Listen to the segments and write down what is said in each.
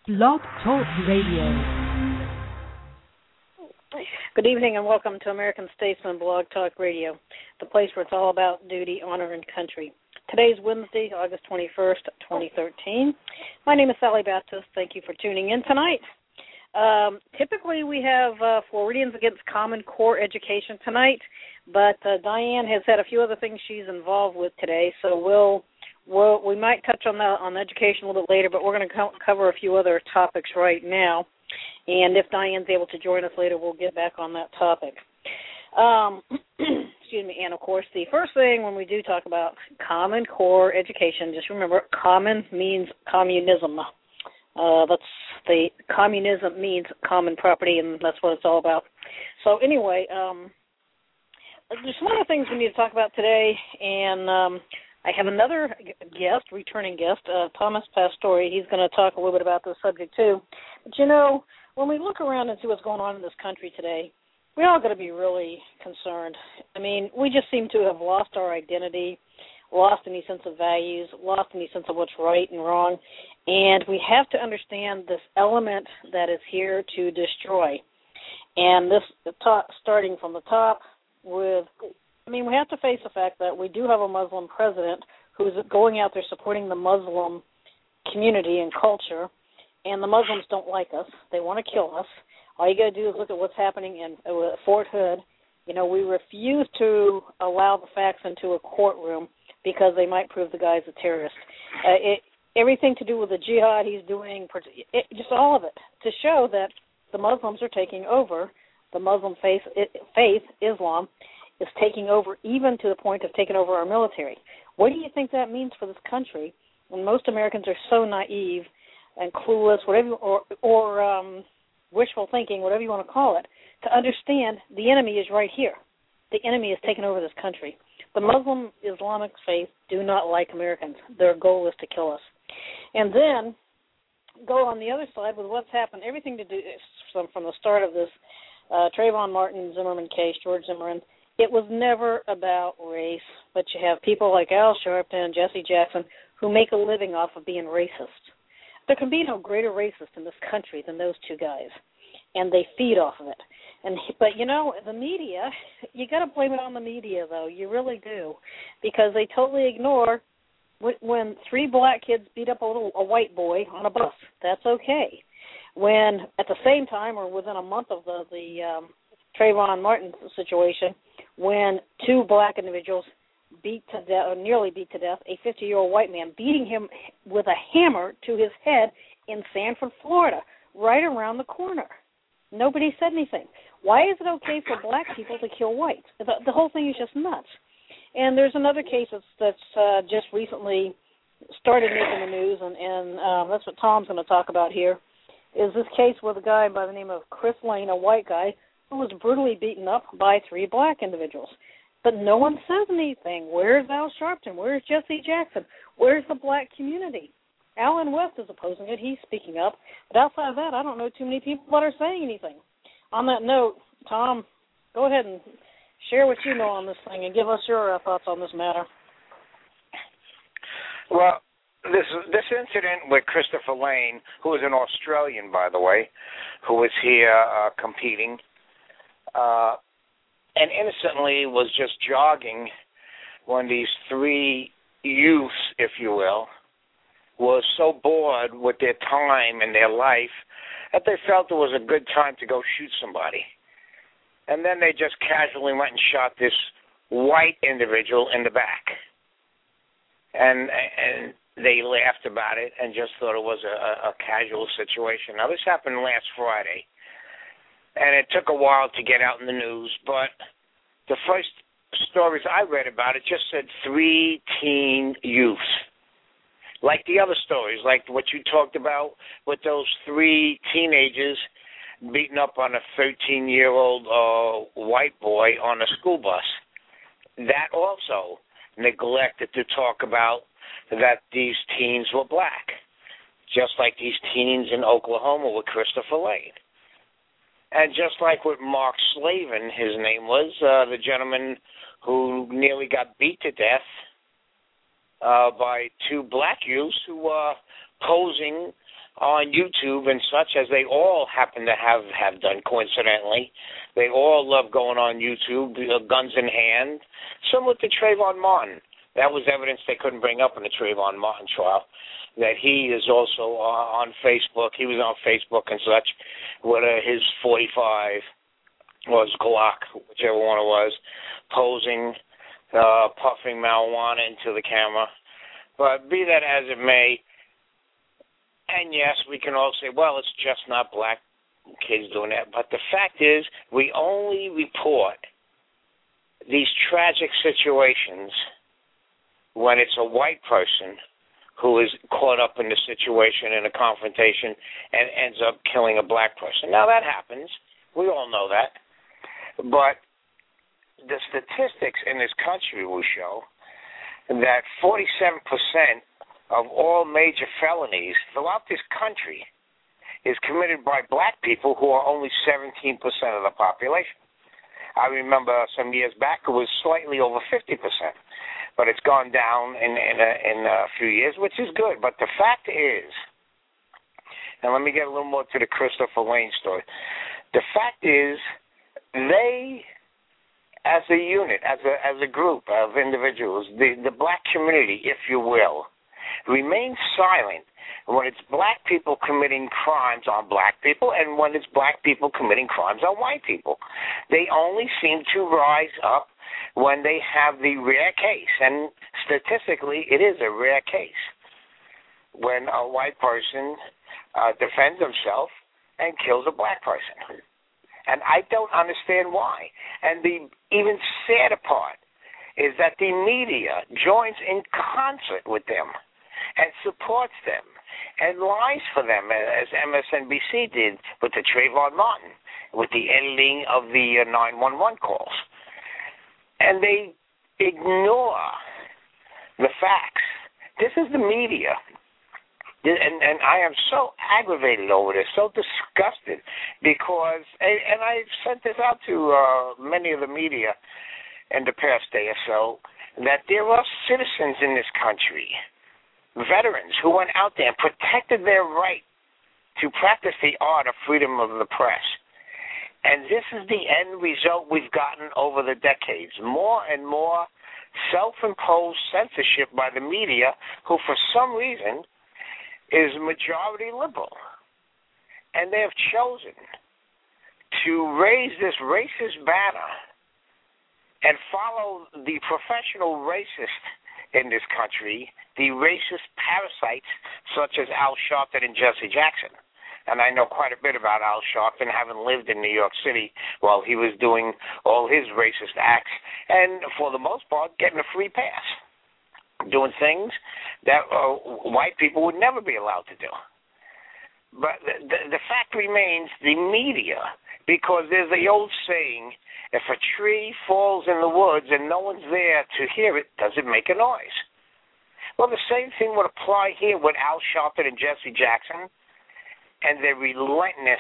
Blog Talk Radio. Good evening and welcome to American Statesman Blog Talk Radio, the place where it's all about duty, honor, and country. Today is Wednesday, August 21st, 2013. My name is Sally Baptist. Thank you for tuning in tonight. Typically we have Floridians Against Common Core Education tonight, but Diane has had a few other things she's involved with today, so we might touch on education a little bit later, but we're going to cover a few other topics right now. And if Diane's able to join us later, we'll get back on that topic. Excuse me. And, of course, the first thing when we do talk about Common Core Education, just remember, common means communism. Communism means common property, and that's what it's all about. So, anyway, there's some other things we need to talk about today, and I have another guest, returning guest, Thomas Pastore. He's going to talk a little bit about this subject, too. But, you know, when we look around and see what's going on in this country today, we're all going to be really concerned. I mean, we just seem to have lost our identity, lost any sense of values, lost any sense of what's right and wrong, and we have to understand this element that is here to destroy. And this, starting from the top with, we have to face the fact that we do have a Muslim president who's going out there supporting the Muslim community and culture, and the Muslims don't like us. They want to kill us. All you got to do is look at what's happening in Fort Hood. You know, we refuse to allow the facts into a courtroom because they might prove the guy's a terrorist. Everything to do with the jihad he's doing, just all of it, to show that the Muslims are taking over. The Muslim faith, Islam, is taking over, even to the point of taking over our military. What do you think that means for this country when most Americans are so naive and clueless, whatever, or wishful thinking, whatever you want to call it, to understand the enemy is right here. The enemy is taking over this country. The Muslim Islamic faith do not like Americans. Their goal is to kill us. And then go on the other side with what's happened, everything to do from the start of this Trayvon Martin Zimmerman case, George Zimmerman. It was never about race, but you have people like Al Sharpton, Jesse Jackson, who make a living off of being racist. There can be no greater racist in this country than those two guys, and they feed off of it. But, you know, the media, you got to blame it on the media, though. You really do, because they totally ignore when three black kids beat up a white boy on a bus. That's okay. When, at the same time or within a month of the Trayvon Martin situation, when two black individuals beat to death, or nearly beat to death, a 50-year-old white man, beating him with a hammer to his head in Sanford, Florida, right around the corner. Nobody said anything. Why is it okay for black people to kill whites? The whole thing is just nuts. And there's another case that's just recently started making the news, and that's what Tom's going to talk about here, is this case with a guy by the name of Chris Lane, a white guy, who was brutally beaten up by three black individuals. But no one says anything. Where's Al Sharpton? Where's Jesse Jackson? Where's the black community? Alan West is opposing it. He's speaking up. But outside of that, I don't know too many people that are saying anything. On that note, Tom, go ahead and share what you know on this thing and give us your thoughts on this matter. Well, this incident with Christopher Lane, who is an Australian, by the way, who was here competing, and innocently was just jogging when these three youths, if you will, were so bored with their time and their life that they felt it was a good time to go shoot somebody. And then they just casually went and shot this white individual in the back. And they laughed about it and just thought it was a casual situation. Now, this happened last Friday. And it took a while to get out in the news, but the first stories I read about it just said three teen youths. Like the other stories, like what you talked about with those three teenagers beating up on a 13-year-old white boy on a school bus. That also neglected to talk about that these teens were black, just like these teens in Oklahoma with Christopher Lane. And just like with Mark Slavin, his name was, the gentleman who nearly got beat to death by two black youths who were posing on YouTube and such, as they all happen to have done coincidentally. They all love going on YouTube, guns in hand, similar to Trayvon Martin. That was evidence they couldn't bring up in the Trayvon Martin trial, that he is also on Facebook. He was on Facebook and such with his 45 was Glock, whichever one it was, posing, puffing marijuana into the camera. But be that as it may, and yes, we can all say, well, it's just not black kids doing that. But the fact is, we only report these tragic situations when it's a white person who is caught up in the situation in a confrontation and ends up killing a black person. Now, that happens. We all know that. But the statistics in this country will show that 47% of all major felonies throughout this country is committed by black people, who are only 17% of the population. I remember some years back it was slightly over 50%, but it's gone down in a few years, which is good. But the fact is, and let me get a little more to the Christopher Lane story. The fact is, they, as a unit, as a group of individuals, the black community, if you will, remain silent when it's black people committing crimes on black people and when it's black people committing crimes on white people. They only seem to rise up when they have the rare case, and statistically it is a rare case, when a white person defends himself and kills a black person. And I don't understand why. And the even sadder part is that the media joins in concert with them and supports them and lies for them, as MSNBC did with the Trayvon Martin, with the editing of the 911 calls. And they ignore the facts. This is the media. And I am so aggravated over this, so disgusted, because, and I've sent this out to many of the media in the past day or so, that there are citizens in this country, veterans, who went out there and protected their right to practice the art of freedom of the press. And this is the end result we've gotten over the decades. More and more self-imposed censorship by the media, who for some reason is majority liberal. And they have chosen to raise this racist banner and follow the professional racist in this country, the racist parasites such as Al Sharpton and Jesse Jackson. And I know quite a bit about Al Sharpton, having lived in New York City while he was doing all his racist acts, and for the most part getting a free pass, doing things that white people would never be allowed to do. But the fact remains, the media, because there's the old saying, if a tree falls in the woods and no one's there to hear it, does it make a noise? Well, the same thing would apply here with Al Sharpton and Jesse Jackson and their relentless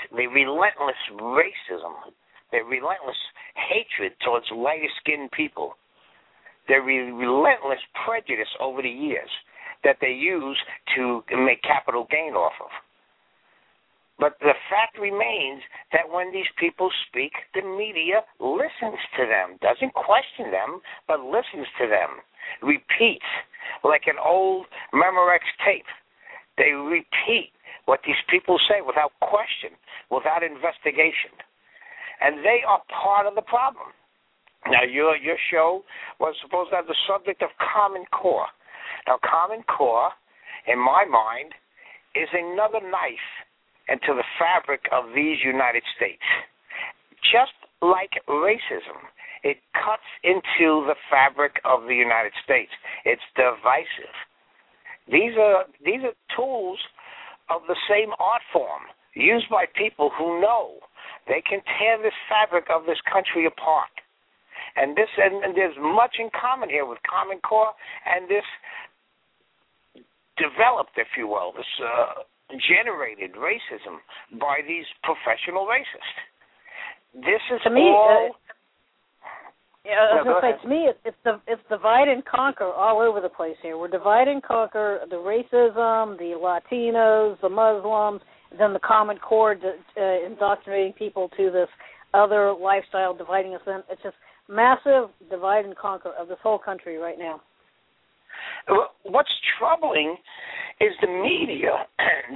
racism, their relentless hatred towards lighter-skinned people, their relentless prejudice over the years that they use to make capital gain off of. But the fact remains that when these people speak, the media listens to them, doesn't question them, but listens to them, repeats like an old Memorex tape. They repeat what these people say without question, without investigation. And they are part of the problem. Now, your show was supposed to have the subject of Common Core. Now, Common Core, in my mind, is another knife into the fabric of these United States. Just like racism, it cuts into the fabric of the United States. It's divisive. These are tools of the same art form, used by people who know they can tear this fabric of this country apart. And there's much in common here with Common Core and this developed, if you will, this generated racism by these professional racists. This is to me, all. I was going to say, to me, it's divide and conquer all over the place here. We're divide and conquer the racism, the Latinos, the Muslims, then the Common Core indoctrinating people to this other lifestyle, dividing us in. It's just massive divide and conquer of this whole country right now. What's troubling is the media,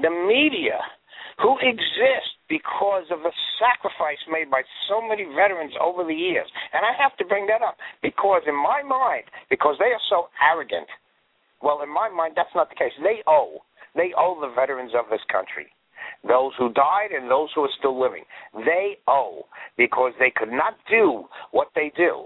who exist because of the sacrifice made by so many veterans over the years. And I have to bring that up because in my mind, because they are so arrogant, well, in my mind, that's not the case. They owe the veterans of this country, those who died and those who are still living. They owe because they could not do what they do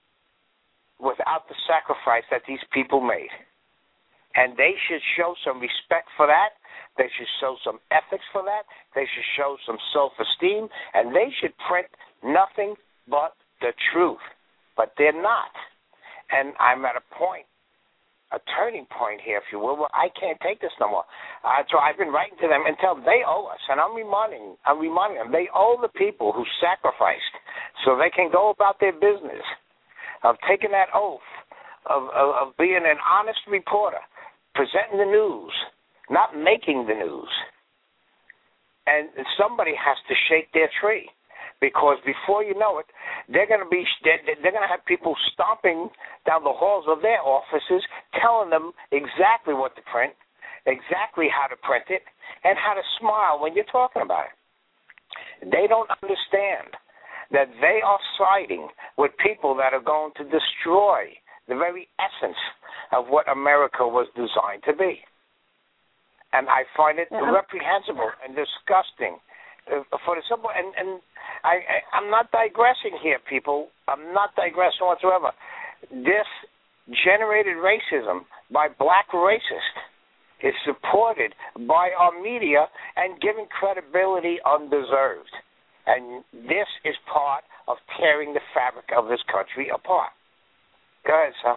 without the sacrifice that these people made. And they should show some respect for that. They should show some ethics for that. They should show some self-esteem. And they should print nothing but the truth. But they're not. And I'm at a point, a turning point here, if you will, where I can't take this no more. So I've been writing to them and tell them they owe us. And I'm reminding them they owe the people who sacrificed so they can go about their business of taking that oath, of being an honest reporter, presenting the news, not making the news. And somebody has to shake their tree, because before you know it, they're going to have people stomping down the halls of their offices, telling them exactly what to print, exactly how to print it, and how to smile when you're talking about it. They don't understand that they are siding with people that are going to destroy the very essence of what America was designed to be. And I find it reprehensible and disgusting for the simple, and I'm not digressing here, people. I'm not digressing whatsoever. This generated racism by black racists is supported by our media and given credibility undeserved. And this is part of tearing the fabric of this country apart. Go ahead, Sal.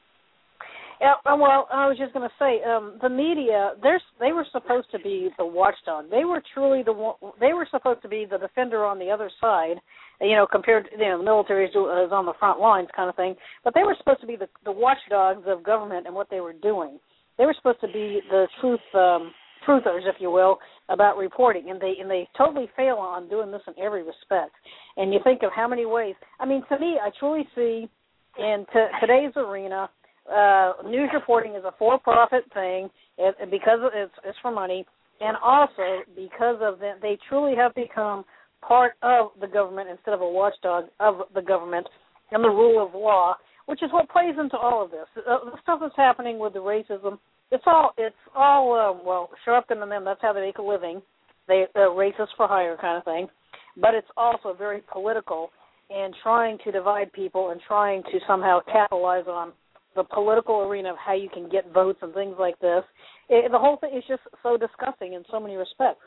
Yeah, well, I was just going to say, the media, they were supposed to be the watchdog. They were truly they were supposed to be the defender on the other side, compared to, the military is on the front lines kind of thing. But they were supposed to be the watchdogs of government and what they were doing. They were supposed to be the truthers, if you will, about reporting, and they totally fail on doing this in every respect. And you think of how many ways. I mean, to me, I truly see in today's arena, news reporting is a for-profit thing because it's for money, and also because of that, they truly have become part of the government instead of a watchdog of the government and the rule of law, which is what plays into all of this. The stuff that's happening with the racism, it's all well, sharpened in them. That's how they make a living. They're racist for hire kind of thing, but it's also very political and trying to divide people and trying to somehow capitalize on the political arena of how you can get votes and things like this. The whole thing is just so disgusting in so many respects.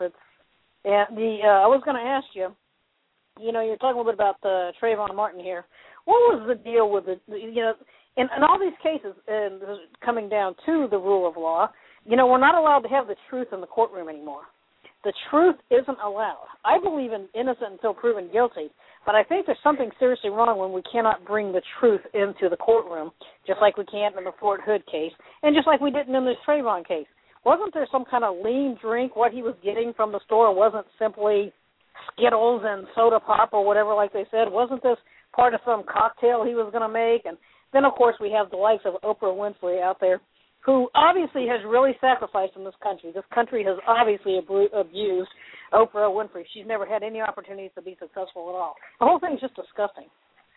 I was going to ask you, you're talking a little bit about Trayvon Martin here. What was the deal with in all these cases, and coming down to the rule of law, we're not allowed to have the truth in the courtroom anymore. The truth isn't allowed. I believe in innocent until proven guilty, but I think there's something seriously wrong when we cannot bring the truth into the courtroom, just like we can't in the Fort Hood case, and just like we didn't in this Trayvon case. Wasn't there some kind of lean drink? What he was getting from the store wasn't simply Skittles and soda pop or whatever, like they said. Wasn't this part of some cocktail he was going to make? And then, of course, we have the likes of Oprah Winfrey out there, who obviously has really sacrificed in this country. This country has obviously abused Oprah Winfrey. She's never had any opportunities to be successful at all. The whole thing's just disgusting.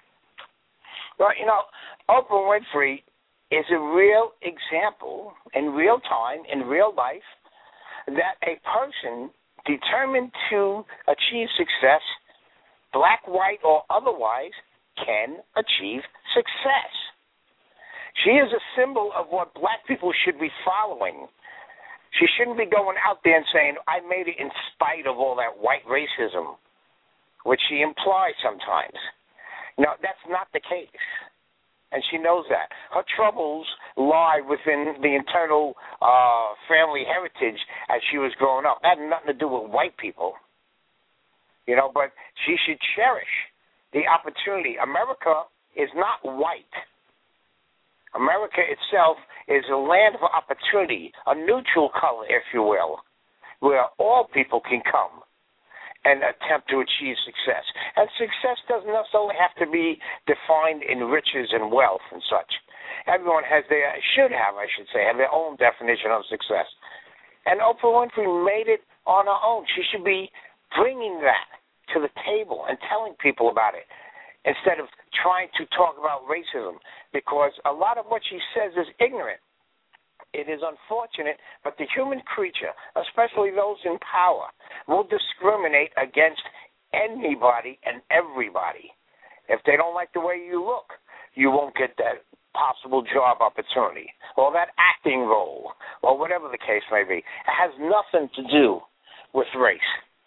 Well, Oprah Winfrey is a real example in real time, in real life, that a person determined to achieve success, black, white, or otherwise, can achieve success. She is a symbol of what black people should be following. She shouldn't be going out there and saying, I made it in spite of all that white racism, which she implies sometimes. No, that's not the case. And she knows that. Her troubles lie within the internal family heritage as she was growing up. That had nothing to do with white people. But she should cherish the opportunity. America is not white. America itself is a land of opportunity, a neutral color, if you will, where all people can come and attempt to achieve success. And success doesn't necessarily have to be defined in riches and wealth and such. Everyone have their own definition of success. And Oprah Winfrey made it on her own. She should be bringing that to the table and telling people about it instead of trying to talk about racism, because a lot of what she says is ignorant. It is unfortunate, but the human creature, especially those in power, will discriminate against anybody and everybody. If they don't like the way you look, you won't get that possible job opportunity or that acting role or whatever the case may be. It has nothing to do with race.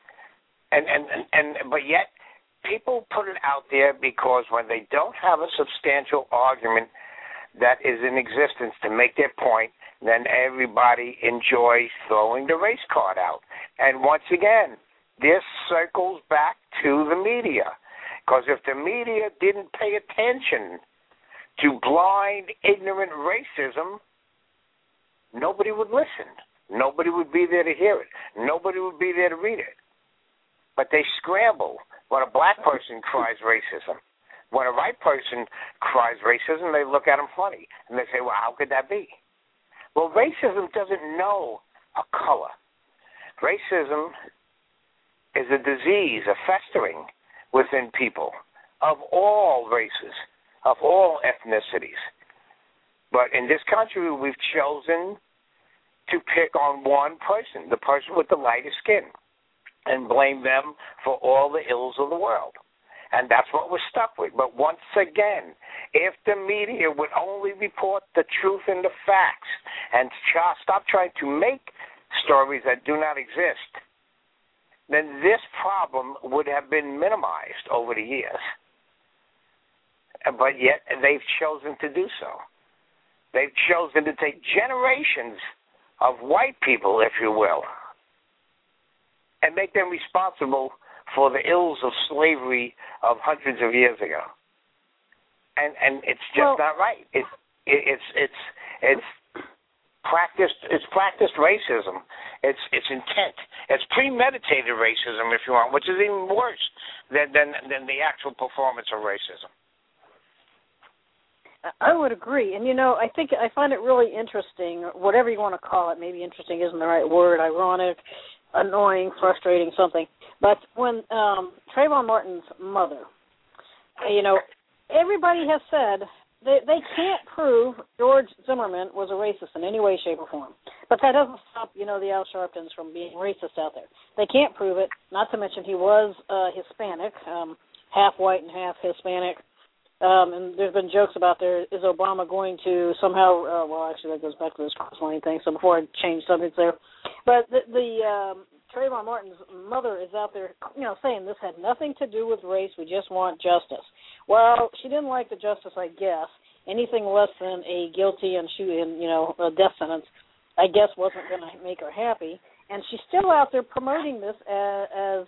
But yet people put it out there because when they don't have a substantial argument that is in existence to make their point, then everybody enjoys throwing the race card out. And once again, this circles back to the media, because if the media didn't pay attention to blind, ignorant racism, nobody would listen. Nobody would be there to hear it. Nobody would be there to read it. But they scramble when a black person cries racism. When a white person cries racism, they look at them funny. And they say, well, how could that be? Well, racism doesn't know a color. Racism is a disease, a festering within people of all races, of all ethnicities. But in this country, we've chosen to pick on one person, the person with the lightest skin, and blame them for all the ills of the world. And that's what we're stuck with. But once again, if the media would only report the truth and the facts and stop trying to make stories that do not exist, then this problem would have been minimized over the years. But yet they've chosen to do so. They've chosen to take generations of white people, if you will, and make them responsible for the ills of slavery of hundreds of years ago. And it's just not right. It's practiced racism. It's intent. It's premeditated racism, if you want, which is even worse than the actual performance of racism. I would agree. And, I find it really interesting, whatever you want to call it. Maybe interesting isn't the right word, ironic, annoying, frustrating, something. But when Trayvon Martin's mother, everybody has said they can't prove George Zimmerman was a racist in any way, shape, or form. But that doesn't stop, the Al Sharptons from being racist out there. They can't prove it, not to mention he was Hispanic, half white and half Hispanic. And there's been jokes about is Obama going to somehow, actually that goes back to this cross-line thing, so before I change subjects there. But the Trayvon Martin's mother is out there, saying this had nothing to do with race, we just want justice. Well, she didn't like the justice, I guess. Anything less than a guilty and a death sentence, I guess wasn't going to make her happy. And she's still out there promoting this as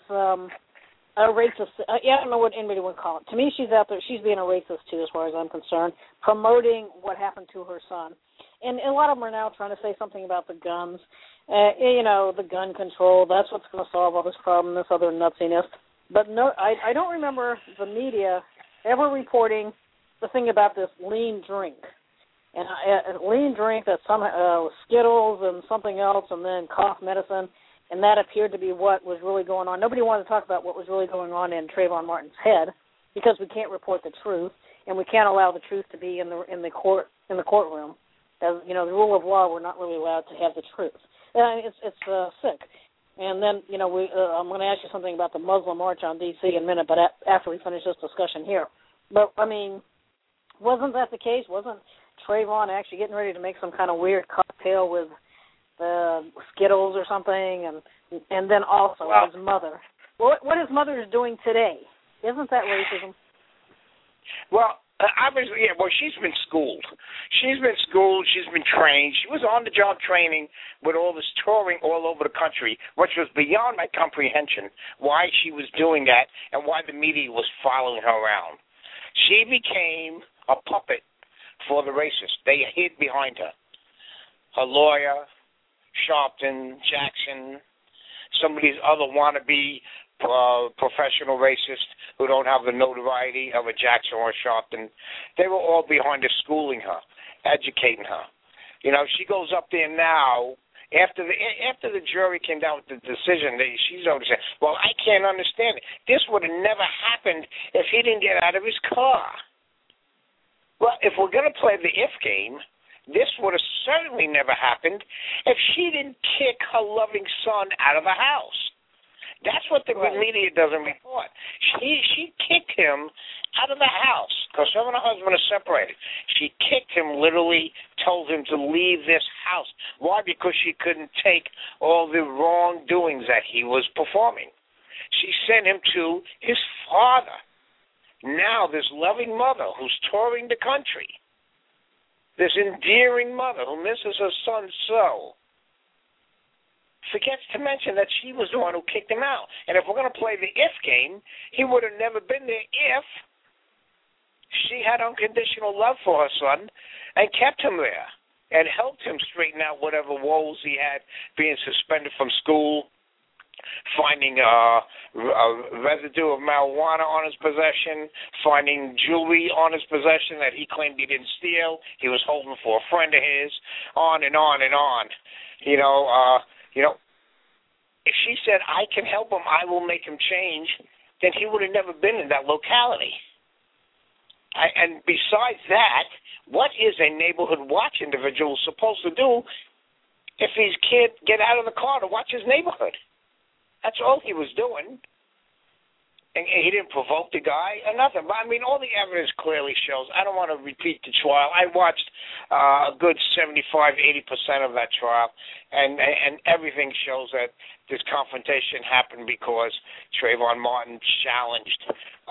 a racist. I don't know what anybody would call it. To me, she's out there. She's being a racist too, as far as I'm concerned, promoting what happened to her son. And a lot of them are now trying to say something about the guns. The gun control. That's what's going to solve all this problem. This other nutsiness. But no, I don't remember the media ever reporting the thing about this lean drink. And a lean drink that Skittles and something else, and then cough medicine. And that appeared to be what was really going on. Nobody wanted to talk about what was really going on in Trayvon Martin's head, because we can't report the truth, and we can't allow the truth to be in the courtroom. As the rule of law, we're not really allowed to have the truth. It's sick. And then I'm going to ask you something about the Muslim March on D.C. in a minute, but after we finish this discussion here. But wasn't that the case? Wasn't Trayvon actually getting ready to make some kind of weird cocktail with Skittles or something, and then also his mother. What his mother is doing today, isn't that racism? Well, obviously, yeah. Well, she's been schooled. She's been trained. She was on-the-job training with all this touring all over the country, which was beyond my comprehension, why she was doing that and why the media was following her around. She became a puppet for the racists. They hid behind her. Her lawyer, Sharpton, Jackson, some of these other wannabe professional racists who don't have the notoriety of a Jackson or a Sharpton, they were all behind her, schooling her, educating her. You know, she goes up there now. After the jury came down with the decision, she's over saying, well, I can't understand it. This would have never happened if he didn't get out of his car. Well, if we're going to play the if game, this would have certainly never happened if she didn't kick her loving son out of the house. That's what the media doesn't report. She kicked him out of the house because her and her husband are separated. She kicked him, literally told him to leave this house. Why? Because she couldn't take all the wrongdoings that he was performing. She sent him to his father. Now this loving mother who's touring the country, this endearing mother who misses her son so, forgets to mention that she was the one who kicked him out. And if we're going to play the if game, he would have never been there if she had unconditional love for her son and kept him there and helped him straighten out whatever woes he had, being suspended from school, finding a residue of marijuana on his possession, finding jewelry on his possession that he claimed he didn't steal, he was holding for a friend of his, on and on and on. You know, if she said, I can help him, I will make him change, then he would have never been in that locality. And besides that, what is a neighborhood watch individual supposed to do if he can't get out of the car to watch his neighborhood? That's all he was doing. And he didn't provoke the guy or nothing. But, I mean, all the evidence clearly shows. I don't want to repeat the trial. I watched a good 75-80% of that trial, and everything shows that this confrontation happened because Trayvon Martin challenged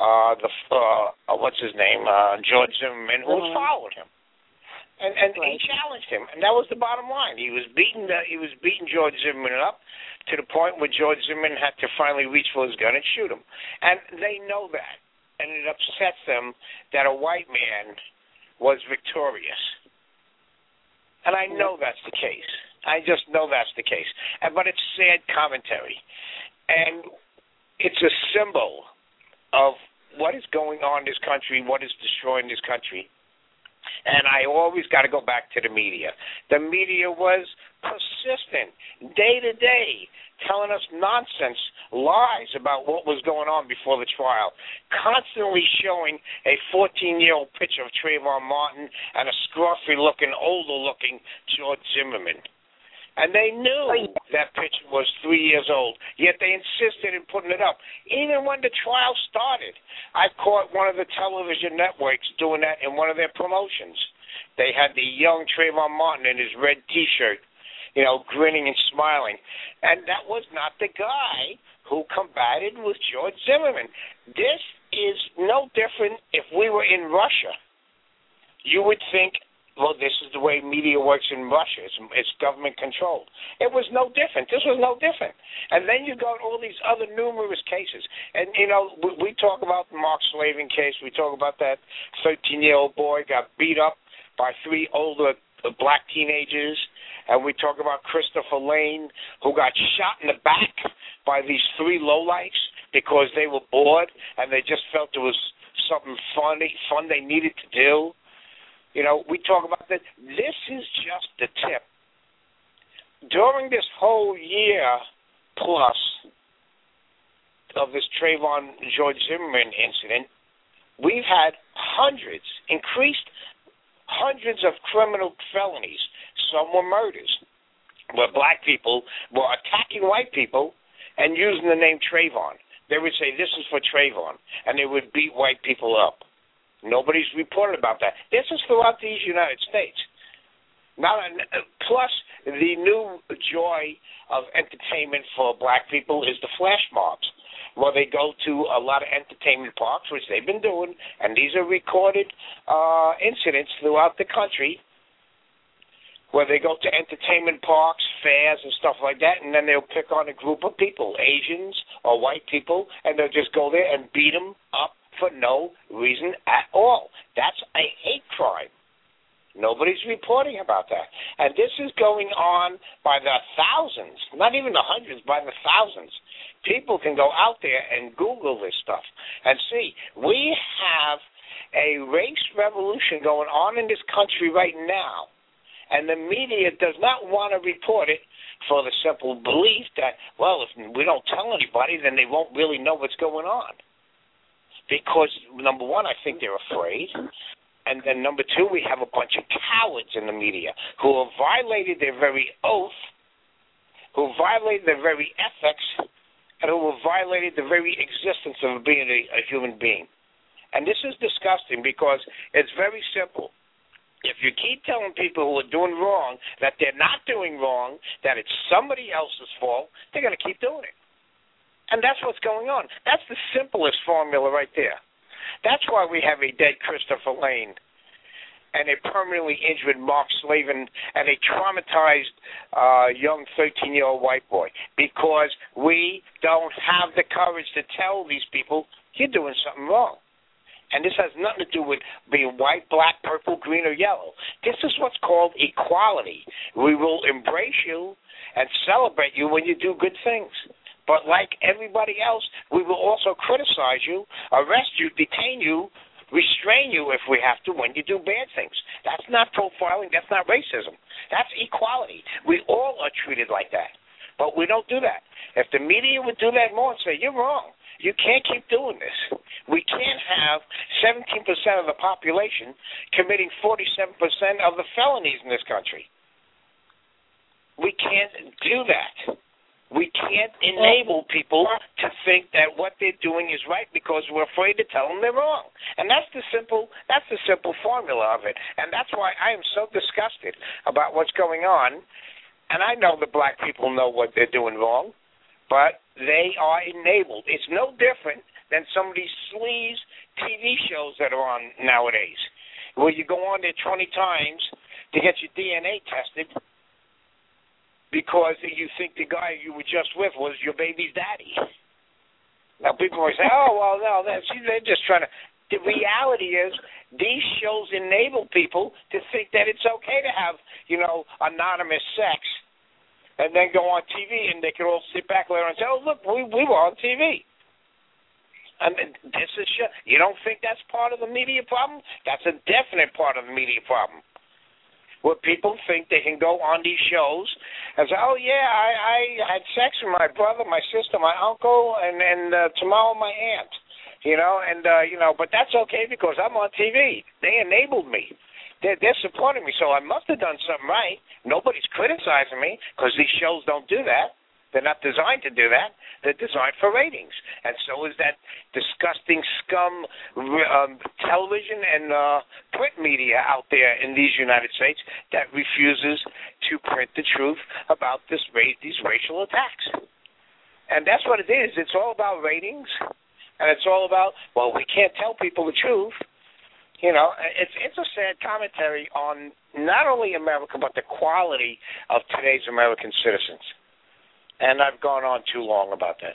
what's his name, George Zimmerman, who was following him. And he challenged him, and that was the bottom line. He was beating George Zimmerman up to the point where George Zimmerman had to finally reach for his gun and shoot him. And they know that, and it upsets them that a white man was victorious. And I know that's the case. I just know that's the case. But it's sad commentary, and it's a symbol of what is going on in this country, what is destroying this country. And I always got to go back to the media. The media was persistent, day to day, telling us nonsense, lies about what was going on before the trial, constantly showing a 14-year-old picture of Trayvon Martin and a scruffy-looking, older-looking George Zimmerman. And they knew that picture was 3 years old, yet they insisted in putting it up. Even when the trial started, I caught one of the television networks doing that in one of their promotions. They had the young Trayvon Martin in his red T-shirt, you know, grinning and smiling. And that was not the guy who combated with George Zimmerman. This is no different if we were in Russia. You would think, well, this is the way media works in Russia. It's government-controlled. It was no different. This was no different. And then you go to all these other numerous cases. And, you know, we talk about the Mark Slavin case. We talk about that 13-year-old boy got beat up by 3 older black teenagers. And we talk about Christopher Lane, who got shot in the back by these 3 lowlifes because they were bored and they just felt there was something fun they needed to do. You know, we talk about that. This is just the tip. During this whole year plus of this Trayvon George Zimmerman incident, we've had increased hundreds of criminal felonies. Some were murders, where black people were attacking white people and using the name Trayvon. They would say, this is for Trayvon, and they would beat white people up. Nobody's reported about that. This is throughout these United States. Now, plus, the new joy of entertainment for black people is the flash mobs, where they go to a lot of entertainment parks, which they've been doing, and these are recorded incidents throughout the country, where they go to entertainment parks, fairs, and stuff like that, and then they'll pick on a group of people, Asians or white people, and they'll just go there and beat them up for no reason at all. That's a hate crime. Nobody's reporting about that. And this is going on by the thousands, not even the hundreds, by the thousands. People can go out there and Google this stuff and see. We have a race revolution going on in this country right now, and the media does not want to report it for the simple belief that, well, if we don't tell anybody, then they won't really know what's going on. Because, number one, I think they're afraid. And then number two, we have a bunch of cowards in the media who have violated their very oath, who violated their very ethics, and who have violated the very existence of being a human being. And this is disgusting because it's very simple. If you keep telling people who are doing wrong that they're not doing wrong, that it's somebody else's fault, they're going to keep doing it. And that's what's going on. That's the simplest formula right there. That's why we have a dead Christopher Lane and a permanently injured Mark Slavin and a traumatized young 13-year-old white boy, because we don't have the courage to tell these people you're doing something wrong. And this has nothing to do with being white, black, purple, green, or yellow. This is what's called equality. We will embrace you and celebrate you when you do good things. But like everybody else, we will also criticize you, arrest you, detain you, restrain you if we have to when you do bad things. That's not profiling. That's not racism. That's equality. We all are treated like that. But we don't do that. If the media would do that more and say, you're wrong, you can't keep doing this. We can't have 17% of the population committing 47% of the felonies in this country. We can't do that. We can't enable people to think that what they're doing is right because we're afraid to tell them they're wrong. And that's the simple formula of it. And that's why I am so disgusted about what's going on. And I know the black people know what they're doing wrong, but they are enabled. It's no different than some of these sleaze TV shows that are on nowadays, where you go on there 20 times to get your DNA tested because you think the guy you were just with was your baby's daddy. Now, people always say, oh, well, no, they're just trying to. The reality is these shows enable people to think that it's okay to have, anonymous sex and then go on TV and they can all sit back later and say, oh, look, we were on TV. And this is you don't think that's part of the media problem? That's a definite part of the media problem, where people think they can go on these shows and say, oh, yeah, I had sex with my brother, my sister, my uncle, and tomorrow my aunt, but that's okay because I'm on TV. They enabled me. They're supporting me, so I must have done something right. Nobody's criticizing me because these shows don't do that. They're not designed to do that. They're designed for ratings. And so is that disgusting scum television and print media out there in these United States that refuses to print the truth about these racial attacks. And that's what it is. It's all about ratings, and it's all about, well, we can't tell people the truth. It's a sad commentary on not only America, but the quality of today's American citizens. And I've gone on too long about that.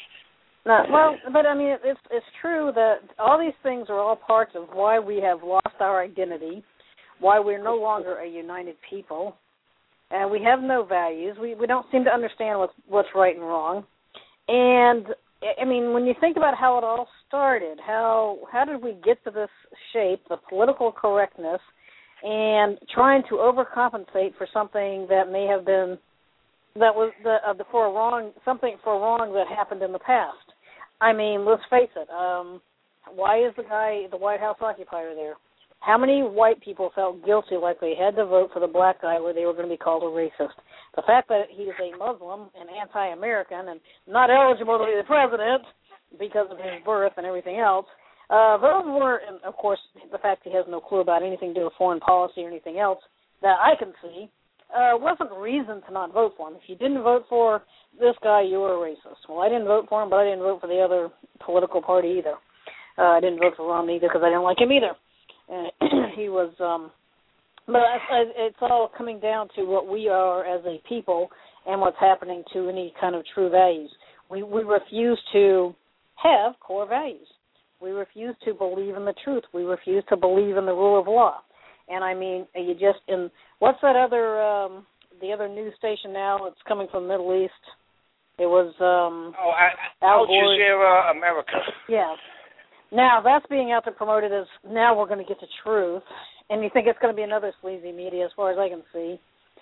But I mean, it's true that all these things are all parts of why we have lost our identity, why we're no longer a united people, and we have no values. We don't seem to understand what's right and wrong. And I mean, when you think about how it all started, how did we get to this shape, the political correctness, and trying to overcompensate for something that may have been for a wrong that happened in the past. I mean, let's face it. Why is the White House occupier there? How many white people felt guilty like they had to vote for the black guy where they were going to be called a racist? The fact that he's a Muslim and anti-American and not eligible to be the president because of his birth and everything else, those were, and of course, the fact he has no clue about anything to do with foreign policy or anything else that I can see, wasn't reason to not vote for him. If you didn't vote for this guy, you were a racist. Well, I didn't vote for him, but I didn't vote for the other political party either. I didn't vote for Romney either because I didn't like him either. He was, but it's all coming down to what we are as a people and what's happening to any kind of true values. We refuse to have core values. We refuse to believe in the truth. We refuse to believe in the rule of law. And I mean, you just what's that other the other news station now? It's coming from the Middle East. It was Al Jazeera America. Yeah. Now that's being out there promoted as now we're going to get the truth, and you think it's going to be another sleazy media, as far as I can see.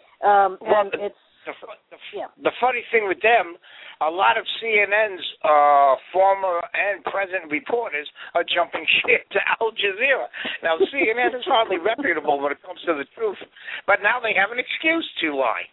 The funny thing with them, a lot of CNN's former and present reporters are jumping ship to Al Jazeera. Now, CNN is hardly reputable when it comes to the truth, but now they have an excuse to lie.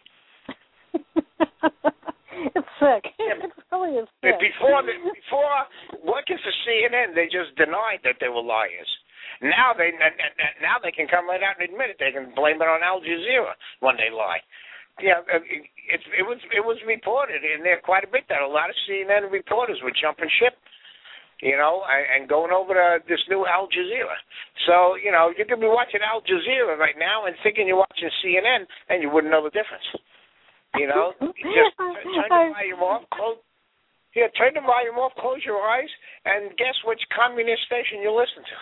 It's sick. It really is sick. Before working for CNN, they just denied that they were liars. Now they can come right out and admit it. They can blame it on Al Jazeera when they lie. Yeah, it was reported in there quite a bit that a lot of CNN reporters were jumping ship, and going over to this new Al Jazeera. So, you could be watching Al Jazeera right now and thinking you're watching CNN, and you wouldn't know the difference. Just turn the volume off, turn the volume off, close your eyes, and guess which communist station you listen to.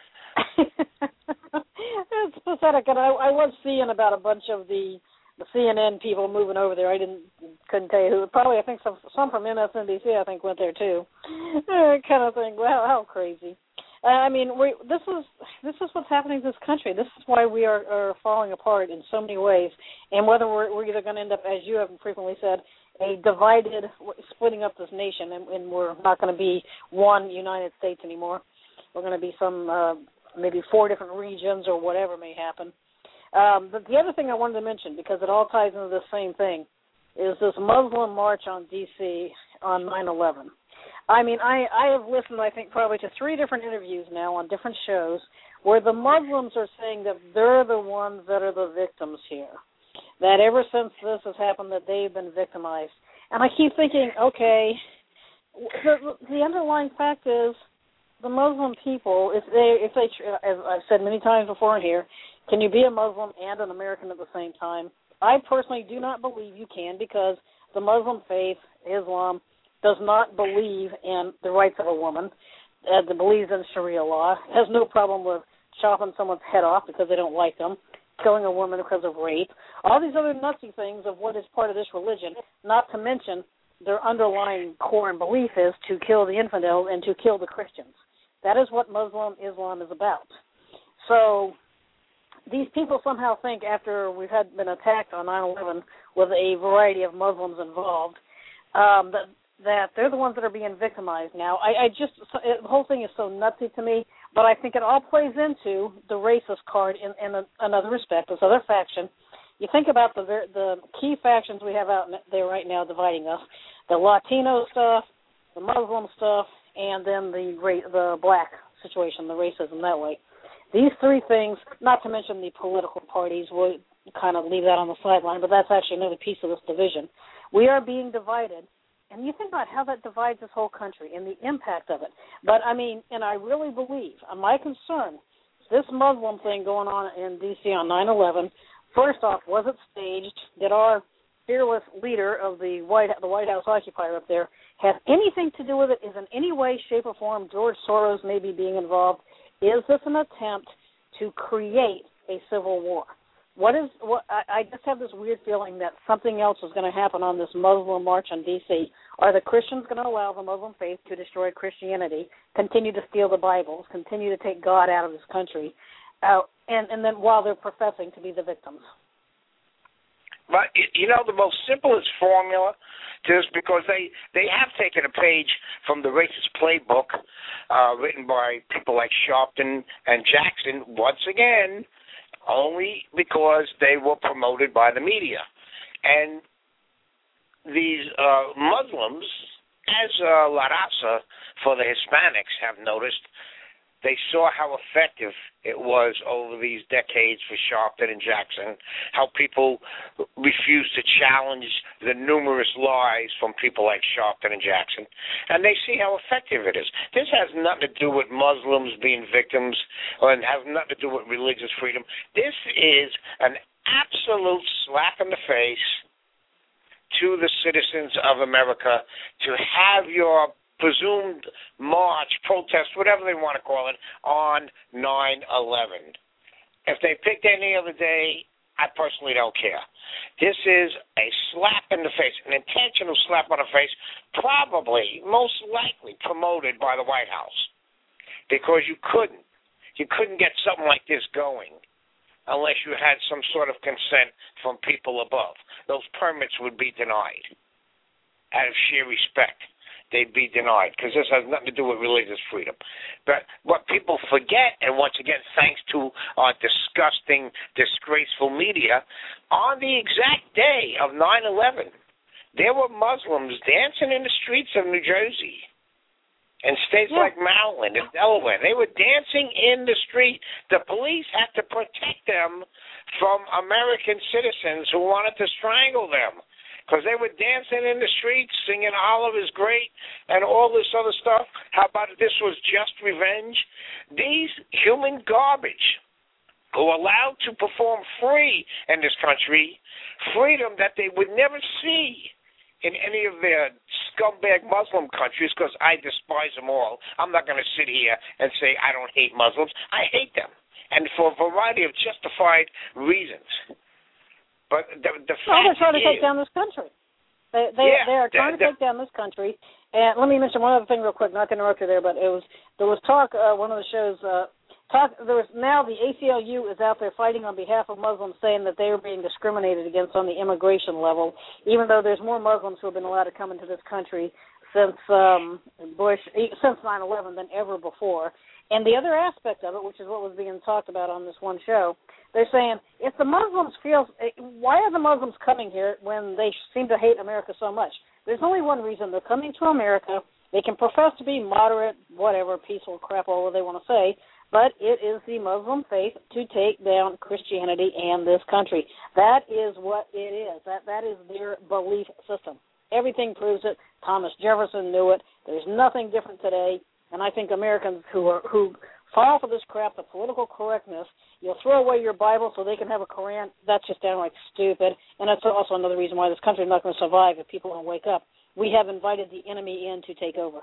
It's pathetic, and I was seeing about a bunch of the CNN people moving over there. I couldn't tell you who. Probably, I think some from MSNBC, I think, went there too. Kind of thing. Well, how crazy. I mean, this is what's happening to this country. This is why we are falling apart in so many ways. And whether we're either going to end up, as you have frequently said, splitting up this nation, and we're not going to be one United States anymore. We're going to be some maybe 4 different regions or whatever may happen. But the other thing I wanted to mention, because it all ties into the same thing, is this Muslim march on D.C. on 9/11. I mean, I have listened, I think, probably to 3 different interviews now on different shows where the Muslims are saying that they're the ones that are the victims here, that ever since this has happened that they've been victimized. And I keep thinking, okay, the underlying fact is the Muslim people, if they, as I've said many times before in here, can you be a Muslim and an American at the same time? I personally do not believe you can, because the Muslim faith, Islam, does not believe in the rights of a woman, that believes in Sharia law, has no problem with chopping someone's head off because they don't like them, killing a woman because of rape, all these other nutsy things of what is part of this religion, not to mention their underlying core and belief is to kill the infidel and to kill the Christians. That is what Muslim Islam is about. So these people somehow think, after we've been attacked on 9/11 with a variety of Muslims involved, that they're the ones that are being victimized now. The whole thing is so nutsy to me, but I think it all plays into the racist card in another respect, this other faction. You think about the key factions we have out there right now dividing us, the Latino stuff, the Muslim stuff, and then the black situation, the racism that way. These 3 things, not to mention the political parties, we'll kind of leave that on the sideline, but that's actually another piece of this division. We are being divided. And you think about how that divides this whole country and the impact of it. But, I mean, and I really believe, my concern, this Muslim thing going on in D.C. on 9/11, first off, was it staged? Did our fearless leader of the White House occupier up there have anything to do with it? Is in any way, shape, or form George Soros maybe being involved? Is this an attempt to create a civil war? I just have this weird feeling that something else is going to happen on this Muslim march on D.C. Are the Christians going to allow the Muslim faith to destroy Christianity, continue to steal the Bibles, continue to take God out of this country, and then while they're professing to be the victims? But, the most simplest formula to this, because they have taken a page from the racist playbook written by people like Sharpton and Jackson, once again, only because they were promoted by the media. And these Muslims, as La Raza for the Hispanics have noticed, they saw how effective it was over these decades for Sharpton and Jackson, how people refused to challenge the numerous lies from people like Sharpton and Jackson, and they see how effective it is. This has nothing to do with Muslims being victims, and has nothing to do with religious freedom. This is an absolute slap in the face to the citizens of America to have your presumed march, protest, whatever they want to call it, on 9/11. If they picked any other day, I personally don't care. This is a slap in the face, an intentional slap on the face, probably, most likely promoted by the White House, because you couldn't get something like this going unless you had some sort of consent from people above. Those permits would be denied out of sheer respect. They'd be denied because this has nothing to do with religious freedom. But what people forget, and once again, thanks to our disgusting, disgraceful media, on the exact day of 9/11, there were Muslims dancing in the streets of New Jersey and states like Maryland and Delaware. They were dancing in the street. The police had to protect them from American citizens who wanted to strangle them, because they were dancing in the streets, singing Olive is Great and all this other stuff. How about this was just revenge? These human garbage who are allowed to perform free in this country, freedom that they would never see in any of their scumbag Muslim countries, because I despise them all. I'm not going to sit here and say I don't hate Muslims. I hate them, and for a variety of justified reasons. But the fact they're trying to take down this country. They are trying to take down this country. And let me mention one other thing real quick. Not to interrupt you there, but there was talk. One of the shows there was now the ACLU is out there fighting on behalf of Muslims, saying that they are being discriminated against on the immigration level, even though there's more Muslims who have been allowed to come into this country since 9/11 than ever before. And the other aspect of it, which is what was being talked about on this one show, they're saying, if the Muslims why are the Muslims coming here when they seem to hate America so much? There's only one reason. They're coming to America. They can profess to be moderate, whatever, peaceful crap, all they want to say, but it is the Muslim faith to take down Christianity and this country. That is what it is. That is their belief system. Everything proves it. Thomas Jefferson knew it. There's nothing different today. And I think Americans who fall for this crap, the political correctness, you'll throw away your Bible so they can have a Koran, that's just downright stupid. And that's also another reason why this country is not going to survive if people don't wake up. We have invited the enemy in to take over.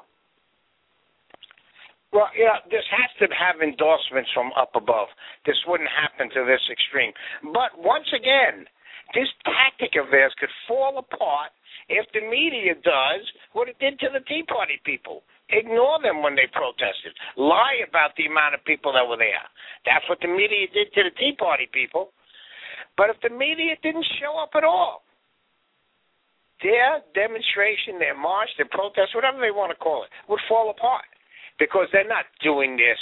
Well, this has to have endorsements from up above. This wouldn't happen to this extreme. But once again, this tactic of theirs could fall apart if the media does what it did to the Tea Party people. Ignore them when they protested. Lie about the amount of people that were there. That's what the media did to the Tea Party people. But if the media didn't show up at all, their demonstration, their march, their protest, whatever they want to call it, would fall apart, because they're not doing this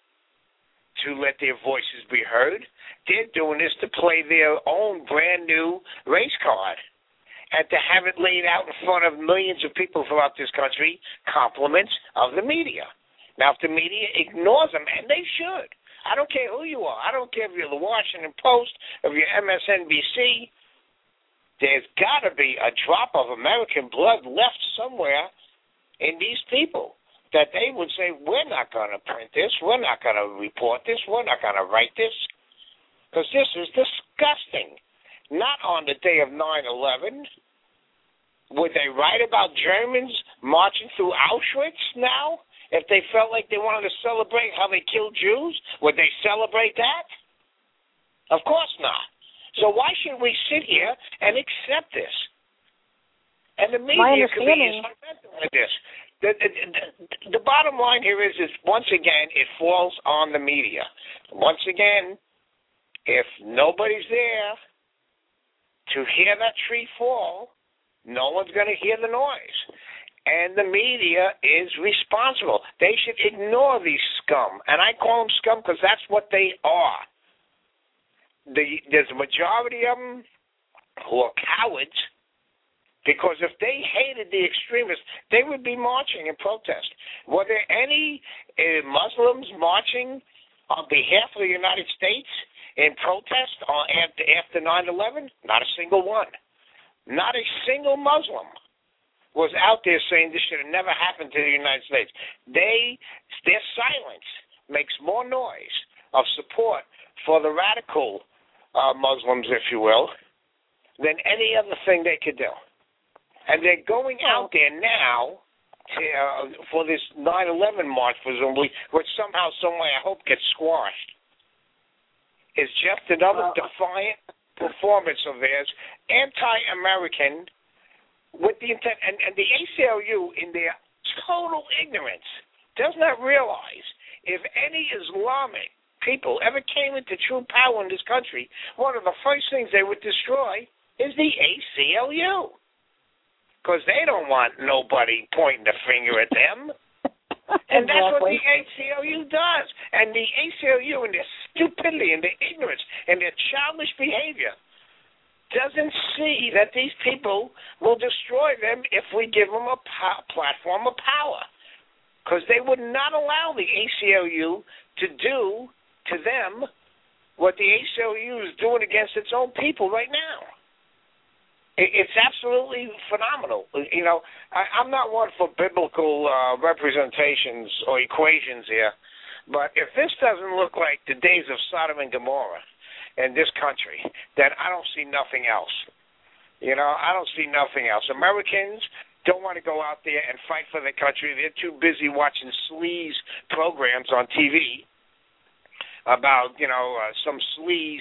to let their voices be heard. They're doing this to play their own brand new race card, and to have it laid out in front of millions of people throughout this country, compliments of the media. Now, if the media ignores them, and they should, I don't care who you are. I don't care if you're the Washington Post, if you're MSNBC. There's got to be a drop of American blood left somewhere in these people that they would say, we're not going to print this, we're not going to report this, we're not going to write this, because this is disgusting. Not on the day of 9/11. Would they write about Germans marching through Auschwitz now? If they felt like they wanted to celebrate how they killed Jews, would they celebrate that? Of course not. So why should we sit here and accept this? And the media could be instrumental in this. The bottom line here is once again, it falls on the media. Once again, if nobody's there to hear that tree fall, no one's going to hear the noise. And the media is responsible. They should ignore these scum. And I call them scum because that's what they are. There's a majority of them who are cowards, because if they hated the extremists, they would be marching in protest. Were there any Muslims marching on behalf of the United States in protest after 9/11? Not a single one. Not a single Muslim was out there saying this should have never happened to the United States. Their silence makes more noise of support for the radical Muslims, if you will, than any other thing they could do. And they're going out there now for this 9/11 march, presumably, which somehow, someway, I hope gets squashed, is just another defiant performance of theirs, anti-American, with the intent, and the ACLU, in their total ignorance, does not realize if any Islamic people ever came into true power in this country, one of the first things they would destroy is the ACLU. Because they don't want nobody pointing the finger at them. And that's what the ACLU does. And the ACLU, and their stupidity and their ignorance and their childish behavior, doesn't see that these people will destroy them if we give them a platform of power. Because they would not allow the ACLU to do to them what the ACLU is doing against its own people right now. It's absolutely phenomenal. You know, I'm not one for biblical representations or equations here, but if this doesn't look like the days of Sodom and Gomorrah in this country, then I don't see nothing else. You know, I don't see nothing else. Americans don't want to go out there and fight for their country. They're too busy watching sleaze programs on TV about, you know, some sleaze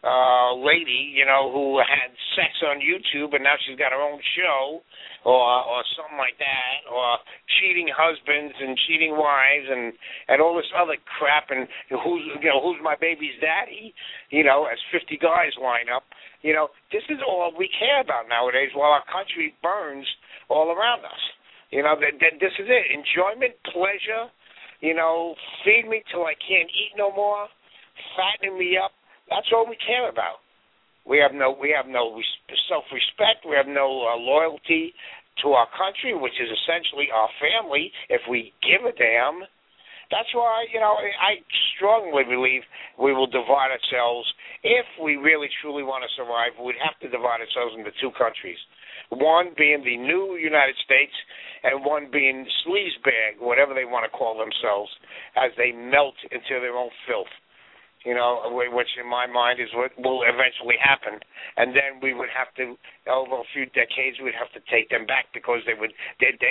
lady, you know, who had sex on YouTube and now she's got her own show or something like that, or cheating husbands and cheating wives and all this other crap, and who's my baby's daddy, you know, as 50 guys line up. You know, this is all we care about nowadays while our country burns all around us. You know, this is it. Enjoyment, pleasure, you know, feed me till I can't eat no more, fattening me up. That's all we care about. We have no self-respect. We have no loyalty to our country, which is essentially our family, if we give a damn. That's why, you know, I strongly believe we will divide ourselves. If we really, truly want to survive, we'd have to divide ourselves into two countries. One being the new United States, and one being sleazebag, whatever they want to call themselves, as they melt into their own filth. You know, which in my mind is what will eventually happen. And then we would have to, over a few decades, we'd have to take them back because they would